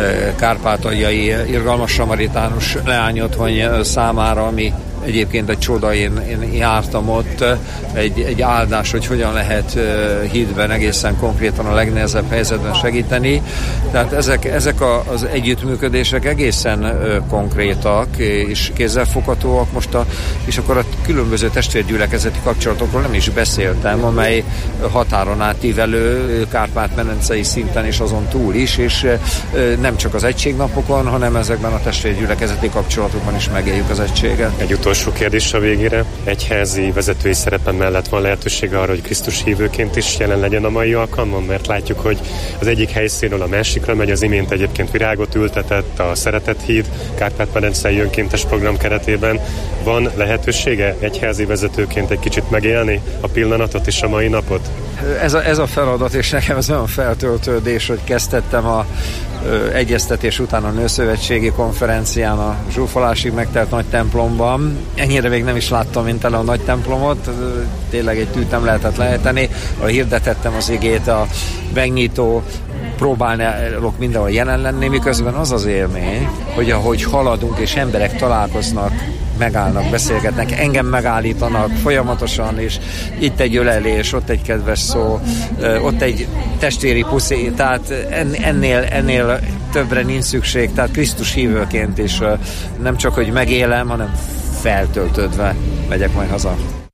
kárpátaljai irgalmas samaritánus leányotthony számára, ami egyébként egy csoda, én, én jártam ott, egy, egy áldás, hogy hogyan lehet uh, hídben egészen konkrétan a legnehezebb helyzetben segíteni. Tehát ezek, ezek a, az együttműködések egészen uh, konkrétak és kézzelfoghatóak most, a, és akkor a különböző testvérgyülekezeti kapcsolatokról nem is beszéltem, amely határon átívelő, Kárpát-medencei szinten és azon túl is, és uh, nem csak az egységnapokon, hanem ezekben a testvérgyülekezeti kapcsolatokban is megéljük az egységet. Egy utolsó kérdés a végére. Egyházi vezetői szerepen mellett van lehetősége arra, hogy Krisztus hívőként is jelen legyen a mai alkalmon, mert látjuk, hogy az egyik helyszínről a másikra megy, az imént egyébként virágot ültetett a Szeretet híd Kárpát-medencei önkéntes program keretében. Van lehetősége egyházi vezetőként egy kicsit megélni a pillanatot és a mai napot? Ez a, ez a feladat, és nekem ez olyan feltöltődés, hogy kezdtettem a ö, egyeztetés után a Nőszövetségi konferencián a zsúfolásig megtelt nagy templomban. Ennyire még nem is láttam, mint el a nagy templomot, tényleg egy tűt nem lehetett lejteni. Hirdetettem az igét, a megnyitó, próbálnálok mindenhol jelen lenni, miközben az az élmény, hogy ahogy haladunk és emberek találkoznak, megállnak, beszélgetnek, engem megállítanak folyamatosan, és itt egy ölelés, ott egy kedves szó, ott egy testvéri puszi, tehát ennél, ennél többre nincs szükség, tehát Krisztus hívőként is nem csak, hogy megélem, hanem feltöltődve megyek majd haza.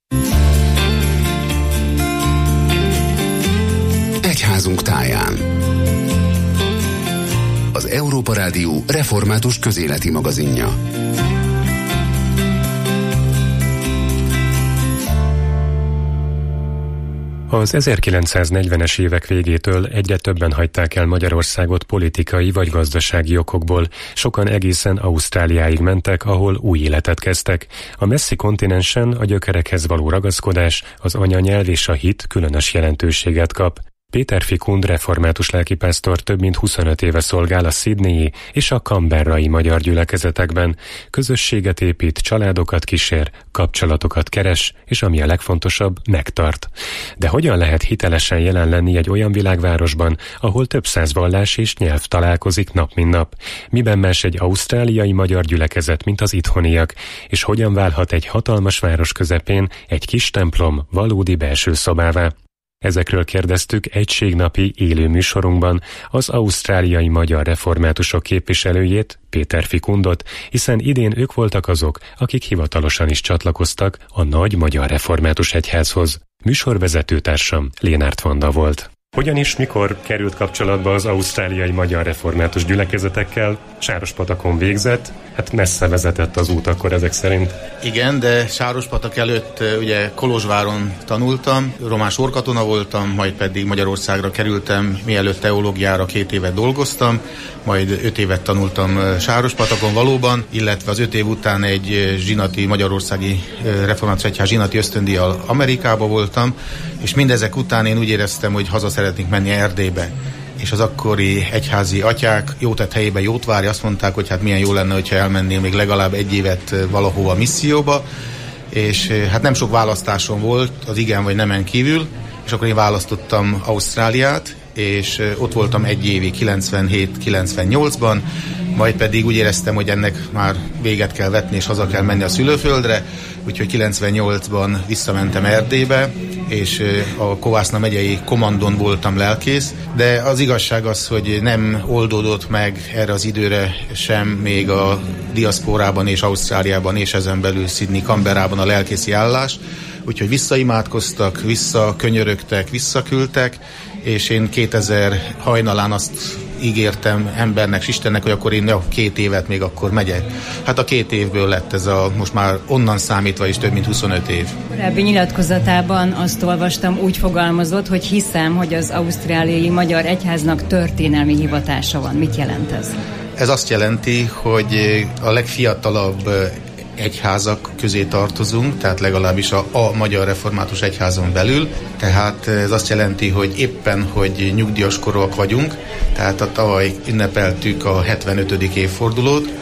Egyházunk táján. Az Európa Rádió református közéleti magazinja. Az ezerkilencszáznegyvenes évek végétől egyre többen hagyták el Magyarországot politikai vagy gazdasági okokból. Sokan egészen Ausztráliáig mentek, ahol új életet kezdtek. A messzi kontinensen a gyökerekhez való ragaszkodás, az anyanyelv és a hit különös jelentőséget kap. Péter Fikund református lelkipásztor több mint huszonöt éve szolgál a Sydneyi és a Canberrai magyar gyülekezetekben. Közösséget épít, családokat kísér, kapcsolatokat keres, és ami a legfontosabb, megtart. De hogyan lehet hitelesen jelen lenni egy olyan világvárosban, ahol több száz vallás és nyelv találkozik nap mint nap? Miben más egy ausztráliai magyar gyülekezet, mint az itthoniak? És hogyan válhat egy hatalmas város közepén egy kis templom valódi belső szobává? Ezekről kérdeztük egységnapi élő műsorunkban az ausztráliai magyar reformátusok képviselőjét, Péter Fikundot, hiszen idén ők voltak azok, akik hivatalosan is csatlakoztak a nagy magyar református egyházhoz. Műsorvezetőtársam Lénárt Vanda volt. Hogyan is, mikor került kapcsolatba az ausztráliai magyar református gyülekezetekkel? Sárospatakon végzett, hát messze vezetett az út akkor ezek szerint. Igen, de Sárospatak előtt ugye Kolozsváron tanultam, román sorkatona voltam, majd pedig Magyarországra kerültem, mielőtt teológiára két évet dolgoztam, majd öt évet tanultam Sárospatakon valóban, illetve az öt év után egy zsinati, magyarországi református egyház zsinati ösztöndíjjal Amerikába voltam, és mindezek után én úgy éreztem, hogy haza szeretnék menni Erdélybe. és az akkori egyházi atyák jótett helyében jót várja, azt mondták, hogy hát milyen jó lenne, hogyha elmennél még legalább egy évet valahova misszióba, és hát nem sok választásom volt az igen vagy nemen kívül, és akkor én választottam Ausztráliát, és ott voltam egy évig, kilencvenhét kilencvennyolcban, majd pedig úgy éreztem, hogy ennek már véget kell vetni, és haza kell menni a szülőföldre, úgyhogy kilencvennyolcban visszamentem Erdélybe, és a Kovászna megyei kommandon voltam lelkész, de az igazság az, hogy nem oldódott meg erre az időre sem még a diaszpórában és Ausztráliában, és ezen belül Sydney, Canberrában a lelkészi állás, úgyhogy visszaimádkoztak, visszakönyörögtek, visszaküldtek, és én kétezer hajnalán azt ígértem embernek és Istennek, hogy akkor én ja, két évet még akkor megyek. Hát a két évből lett ez a most már onnan számítva is több mint huszonöt év. Korábbi nyilatkozatában azt olvastam, úgy fogalmazott, hogy hiszem, hogy az ausztráliai magyar egyháznak történelmi hivatása van. Mit jelent ez? Ez azt jelenti, hogy a legfiatalabb egyházak közé tartozunk, tehát legalábbis a, a Magyar Református Egyházon belül, tehát ez azt jelenti, hogy éppen, hogy nyugdíjas korúak vagyunk, tehát a tavaly ünnepeltük a hetvenötödik évfordulót,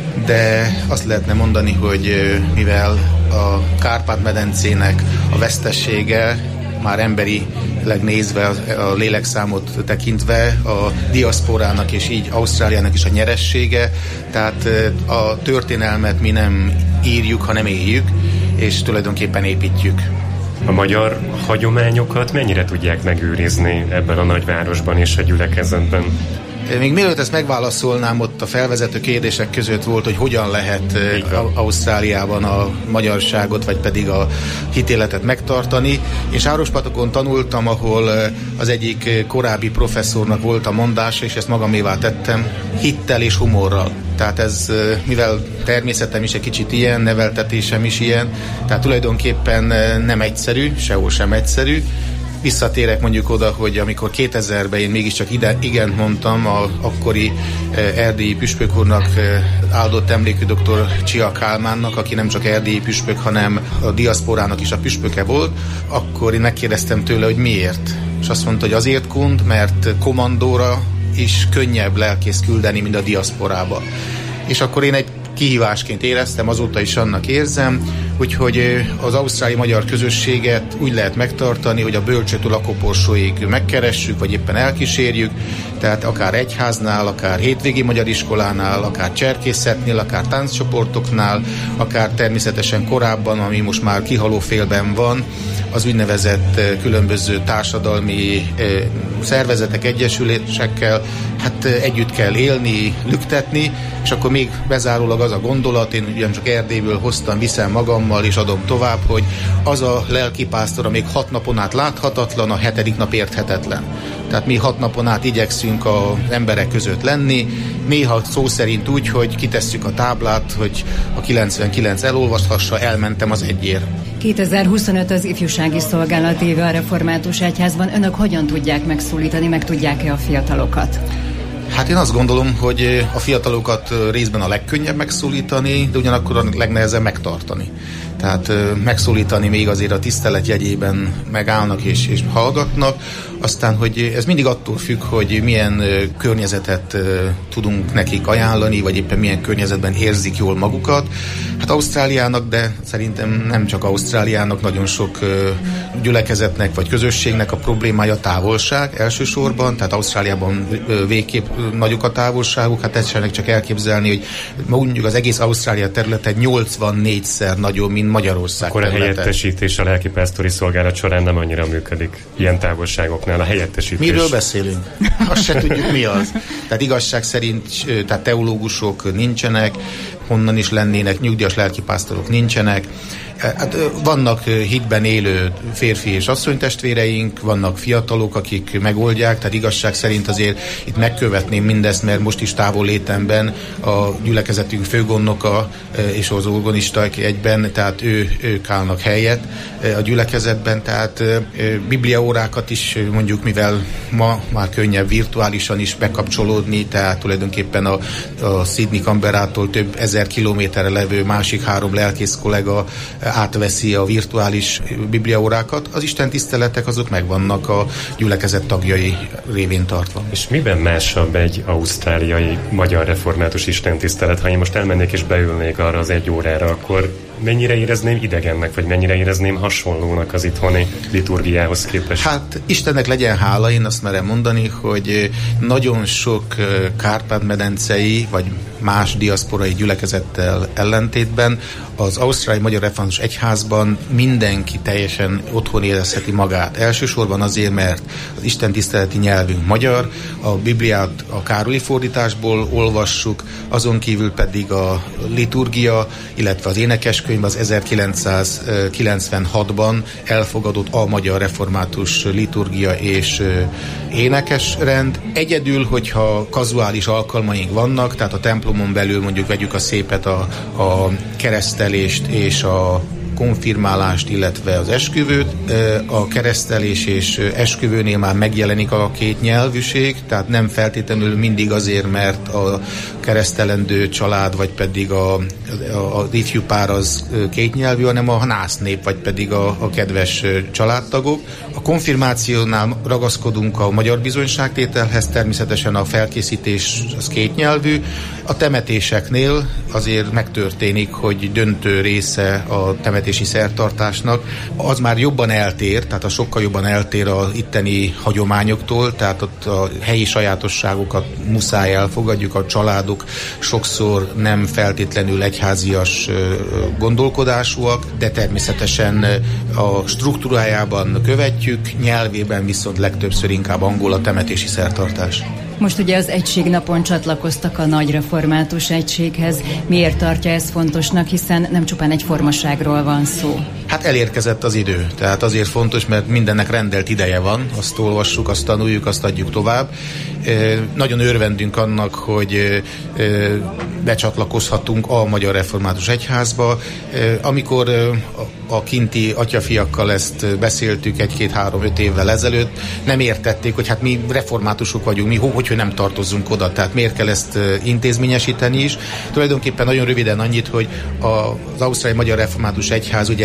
de azt lehetne mondani, hogy mivel a Kárpát-medencének a vesztessége már emberileg nézve, a lélekszámot tekintve a diaszporának és így Ausztráliának is a nyeressége, tehát a történelmet mi nem írjuk, hanem éljük, és tulajdonképpen építjük. A magyar hagyományokat mennyire tudják megőrizni ebben a nagyvárosban és a gyülekezetben? Még mielőtt ezt megválaszolnám, ott a felvezető kérdések között volt, hogy hogyan lehet Ausztráliában a magyarságot, vagy pedig a hitéletet megtartani. És Árospatokon tanultam, ahol az egyik korábbi professzornak volt a mondása, és ezt magamévá tettem, hittel és humorral. Tehát ez, mivel természetem is egy kicsit ilyen, neveltetésem is ilyen, tehát tulajdonképpen nem egyszerű, sehol sem egyszerű. Visszatérek mondjuk oda, hogy amikor kétezerben én mégiscsak ide, igent mondtam a akkori eh, erdélyi püspök úrnak, eh, áldott emlékű doktor Csia Kálmánnak, aki nem csak erdélyi püspök, hanem a diaszporának is a püspöke volt, akkor én megkérdeztem tőle, hogy miért. És azt mondta, hogy azért kund, mert kommandóra is könnyebb lelkész küldeni, mint a diaszporába. És akkor én egy kihívásként éreztem, azóta is annak érzem, úgyhogy az ausztráliai magyar közösséget úgy lehet megtartani, hogy a bölcsőtől a koporsóig megkeressük, vagy éppen elkísérjük, tehát akár egyháznál, akár hétvégi magyar iskolánál, akár cserkészetnél, akár tánccsoportoknál, akár természetesen korábban, ami most már kihaló félben van, az úgynevezett különböző társadalmi szervezetek, egyesülésekkel, hát együtt kell élni, lüktetni, és akkor még bezárólag az a gondolat, én ugyancsak Erdélyből hoztam, viszem magammal, és adom tovább, hogy az a lelkipásztor, amíg hat napon át láthatatlan, a hetedik nap érthetetlen. Tehát mi hat napon át igyekszünk az emberek között lenni, néha szó szerint úgy, hogy kitesszük a táblát, hogy a kilencvenkilenc elolvashassa, elmentem az egyért. kétezer-huszonöt az ifjúsági szolgálat éve a Református Egyházban. Önök hogyan tudják megszólítani, meg tudják-e a fiatalokat? Hát én azt gondolom, hogy a fiatalokat részben a legkönnyebb megszólítani, de ugyanakkor a legnehezebb megtartani. Tehát megszólítani még azért a tisztelet jegyében megállnak és, és hallgatnak, aztán, hogy ez mindig attól függ, hogy milyen környezetet tudunk nekik ajánlani, vagy éppen milyen környezetben érzik jól magukat. Hát Ausztráliának, de szerintem nem csak Ausztráliának, nagyon sok gyülekezetnek vagy közösségnek a problémája a távolság elsősorban, tehát Ausztráliában végképp nagyok a távolságok, hát ezt csak elképzelni, hogy mondjuk az egész Ausztrália területe nyolcvannégyszer nagyobb, mint Magyarország Akkor területe. A helyettesítés a lelkipásztori szolgálat során nem annyira működik ilyen távolságoknál. A helyettesítés. Miről beszélünk? Azt se tudjuk, mi az. Tehát igazság szerint, tehát teológusok nincsenek, honnan is lennének, nyugdíjas lelkipásztorok nincsenek. Hát vannak hitben élő férfi és asszonytestvéreink, vannak fiatalok, akik megoldják, tehát igazság szerint azért itt megkövetném mindezt, mert most is távol létemben a gyülekezetünk főgondnoka és az orgonisták egyben, tehát ő, ők állnak helyet a gyülekezetben, tehát bibliaórákat is mondjuk, mivel ma már könnyebb virtuálisan is bekapcsolódni, tehát tulajdonképpen a, a Sydney Canberrától több ezer kilométerre levő másik három lelkész kollega átveszi a virtuális bibliaórákat, az istentiszteletek azok megvannak a gyülekezet tagjai révén tartva. És miben másabb egy ausztráliai magyar református istentisztelet? Ha én most elmennék és beülnék arra az egy órára, akkor mennyire érezném idegennek, vagy mennyire érezném hasonlónak az itthoni liturgiához képest? Hát Istennek legyen hála, én azt merem mondani, hogy nagyon sok kárpát-medencei, vagy más diaszporai gyülekezettel ellentétben az ausztráliai magyar református egyházban mindenki teljesen otthon érezheti magát. Elsősorban azért, mert az istentiszteleti nyelvünk magyar, a Bibliát a Károli fordításból olvassuk, azon kívül pedig a liturgia, illetve az énekeskönyv az ezerkilencszázkilencvenhatban elfogadott a magyar református liturgia és énekesrend. Egyedül, hogyha kazuális alkalmaink vannak, tehát a templomon belül mondjuk vegyük a szépet, a, a keresztelést és a konfirmálást, illetve az esküvőt. A keresztelés és esküvőnél már megjelenik a két nyelvűség, tehát nem feltétlenül mindig azért, mert a keresztelendő család, vagy pedig a, a, a ifjú pár az kétnyelvű, hanem a násznép, vagy pedig a, a kedves családtagok. A konfirmációnál ragaszkodunk a magyar bizonyságtételhez, természetesen a felkészítés az kétnyelvű. A temetéseknél azért megtörténik, hogy döntő része a temetési szertartásnak, az már jobban eltér, tehát a sokkal jobban eltér az itteni hagyományoktól, tehát ott a helyi sajátosságokat muszáj elfogadjuk, a családok sokszor nem feltétlenül egyházias gondolkodásúak, de természetesen a struktúrájában követjük, nyelvében viszont legtöbbször inkább angol a temetési szertartás. Most ugye az egységnapon csatlakoztak a nagy református egységhez. Miért tartja ezt fontosnak, hiszen nem csupán egy formaságról van szó? Hát elérkezett az idő, tehát azért fontos, mert mindennek rendelt ideje van, azt olvassuk, azt tanuljuk, azt adjuk tovább. E, nagyon örvendünk annak, hogy e, becsatlakozhatunk a Magyar Református Egyházba. E, amikor e, a kinti atyafiakkal ezt beszéltük egy-két-három-öt évvel ezelőtt, nem értették, hogy hát mi reformátusok vagyunk, mi hogy, hogy nem tartozzunk oda, tehát miért kell ezt intézményesíteni is. Tulajdonképpen nagyon röviden annyit, hogy az Ausztráliai Magyar Református Egyház ugye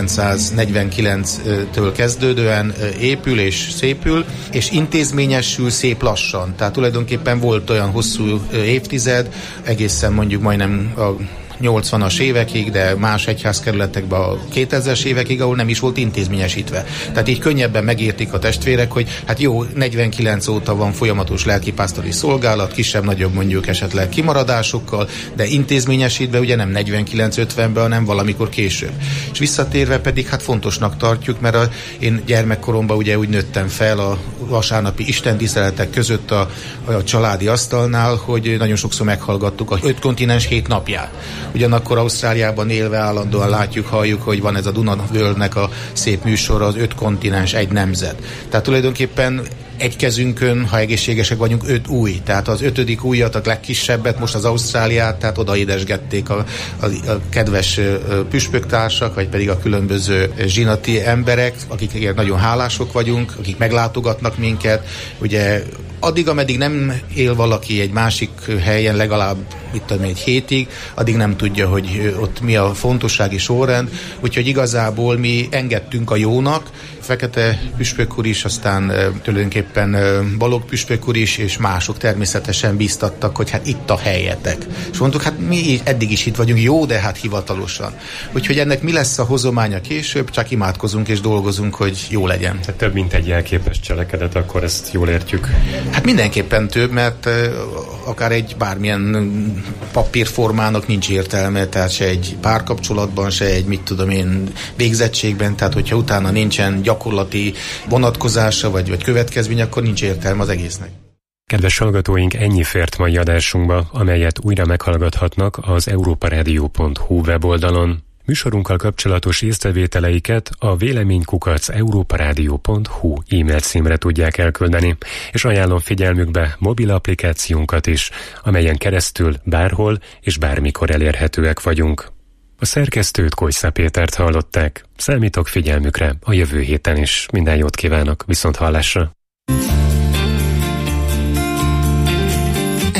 ezerkilencszáznegyvenkilenctől kezdődően épül és szépül, és intézményesül szép lassan. Tehát tulajdonképpen volt olyan hosszú évtized, egészen mondjuk majdnem a nyolcvanas évekig, de más egyházkerületekben a kétezres évekig, ahol nem is volt intézményesítve. Tehát így könnyebben megértik a testvérek, hogy hát jó, negyvenkilenc óta van folyamatos lelkipásztori szolgálat, kisebb-nagyobb mondjuk esetleg kimaradásokkal, de intézményesítve ugye nem negyvenkilenc ötvenben, hanem valamikor később. És visszatérve pedig hát fontosnak tartjuk, mert a, én gyermekkoromban ugye úgy nőttem fel a vasárnapi istentiszteletek között a, a családi asztalnál, hogy nagyon sokszor meghallgattuk a öt kontinens hét napját. Ugyanakkor Ausztráliában élve állandóan látjuk, halljuk, hogy van ez a Duna-völgynek a szép műsor, az öt kontinens, egy nemzet. Tehát tulajdonképpen egy kezünkön, ha egészségesek vagyunk, öt új. Tehát az ötödik újat, a legkisebbet, most az Ausztráliát, tehát odaidesgették a, a, a kedves püspöktársak, vagy pedig a különböző zsinati emberek, akikért nagyon hálások vagyunk, akik meglátogatnak minket. Ugye addig, ameddig nem él valaki egy másik helyen legalább, mit tudom, egy hétig, addig nem tudja, hogy ott mi a fontossági sorrend. Úgyhogy igazából mi engedtünk a jónak, Fekete püspök úr is, aztán tulajdonképpen Balogh püspök úr is, és mások természetesen bíztattak, hogy hát itt a helyetek. És mondtuk, hát mi eddig is itt vagyunk, jó, de hát hivatalosan. Úgyhogy ennek mi lesz a hozománya később, csak imádkozunk és dolgozunk, hogy jó legyen. Tehát több, mint egy jelképes cselekedet, akkor ezt jól értjük. Hát mindenképpen több, mert akár egy bármilyen papírformának nincs értelme, tehát se egy párkapcsolatban, se egy, mit tudom én, végzettségben, tehát hogyha utána nincsen gyakorlati vonatkozása, vagy, vagy következmény, akkor nincs értelme az egésznek. Kedves hallgatóink, ennyi fért mai adásunkba, amelyet újra meghallgathatnak az európarádió pont hu weboldalon. Műsorunkkal kapcsolatos észrevételeiket a véleménykukac európarádió pont hu e-mail címre tudják elküldeni, és ajánlom figyelmükbe mobil applikációnkat is, amelyen keresztül bárhol és bármikor elérhetőek vagyunk. A szerkesztőt, Kojszá Pétert hallották. Számítok figyelmükre a jövő héten is. Minden jót kívánok, viszont hallásra!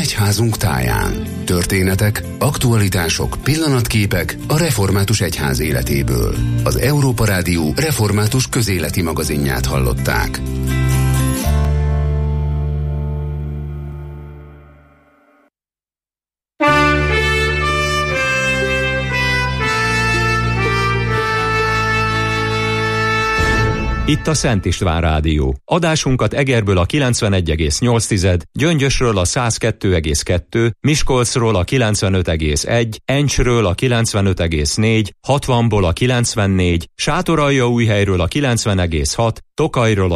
egyházunk táján. Történetek, aktualitások, pillanatképek a református egyház életéből. Az Európa Rádió református közéleti magazinját hallották. Itt a Szent István Rádió. Adásunkat Egerből a kilencvenegy egész nyolc, Gyöngyösről a száz kettő egész kettő, Miskolcról a kilencvenöt egész egy, Encsről a kilencvenöt egész négy, hatvanból a kilencvennégy, Sátoraljaújhelyről a kilencven egész hat, Tokajról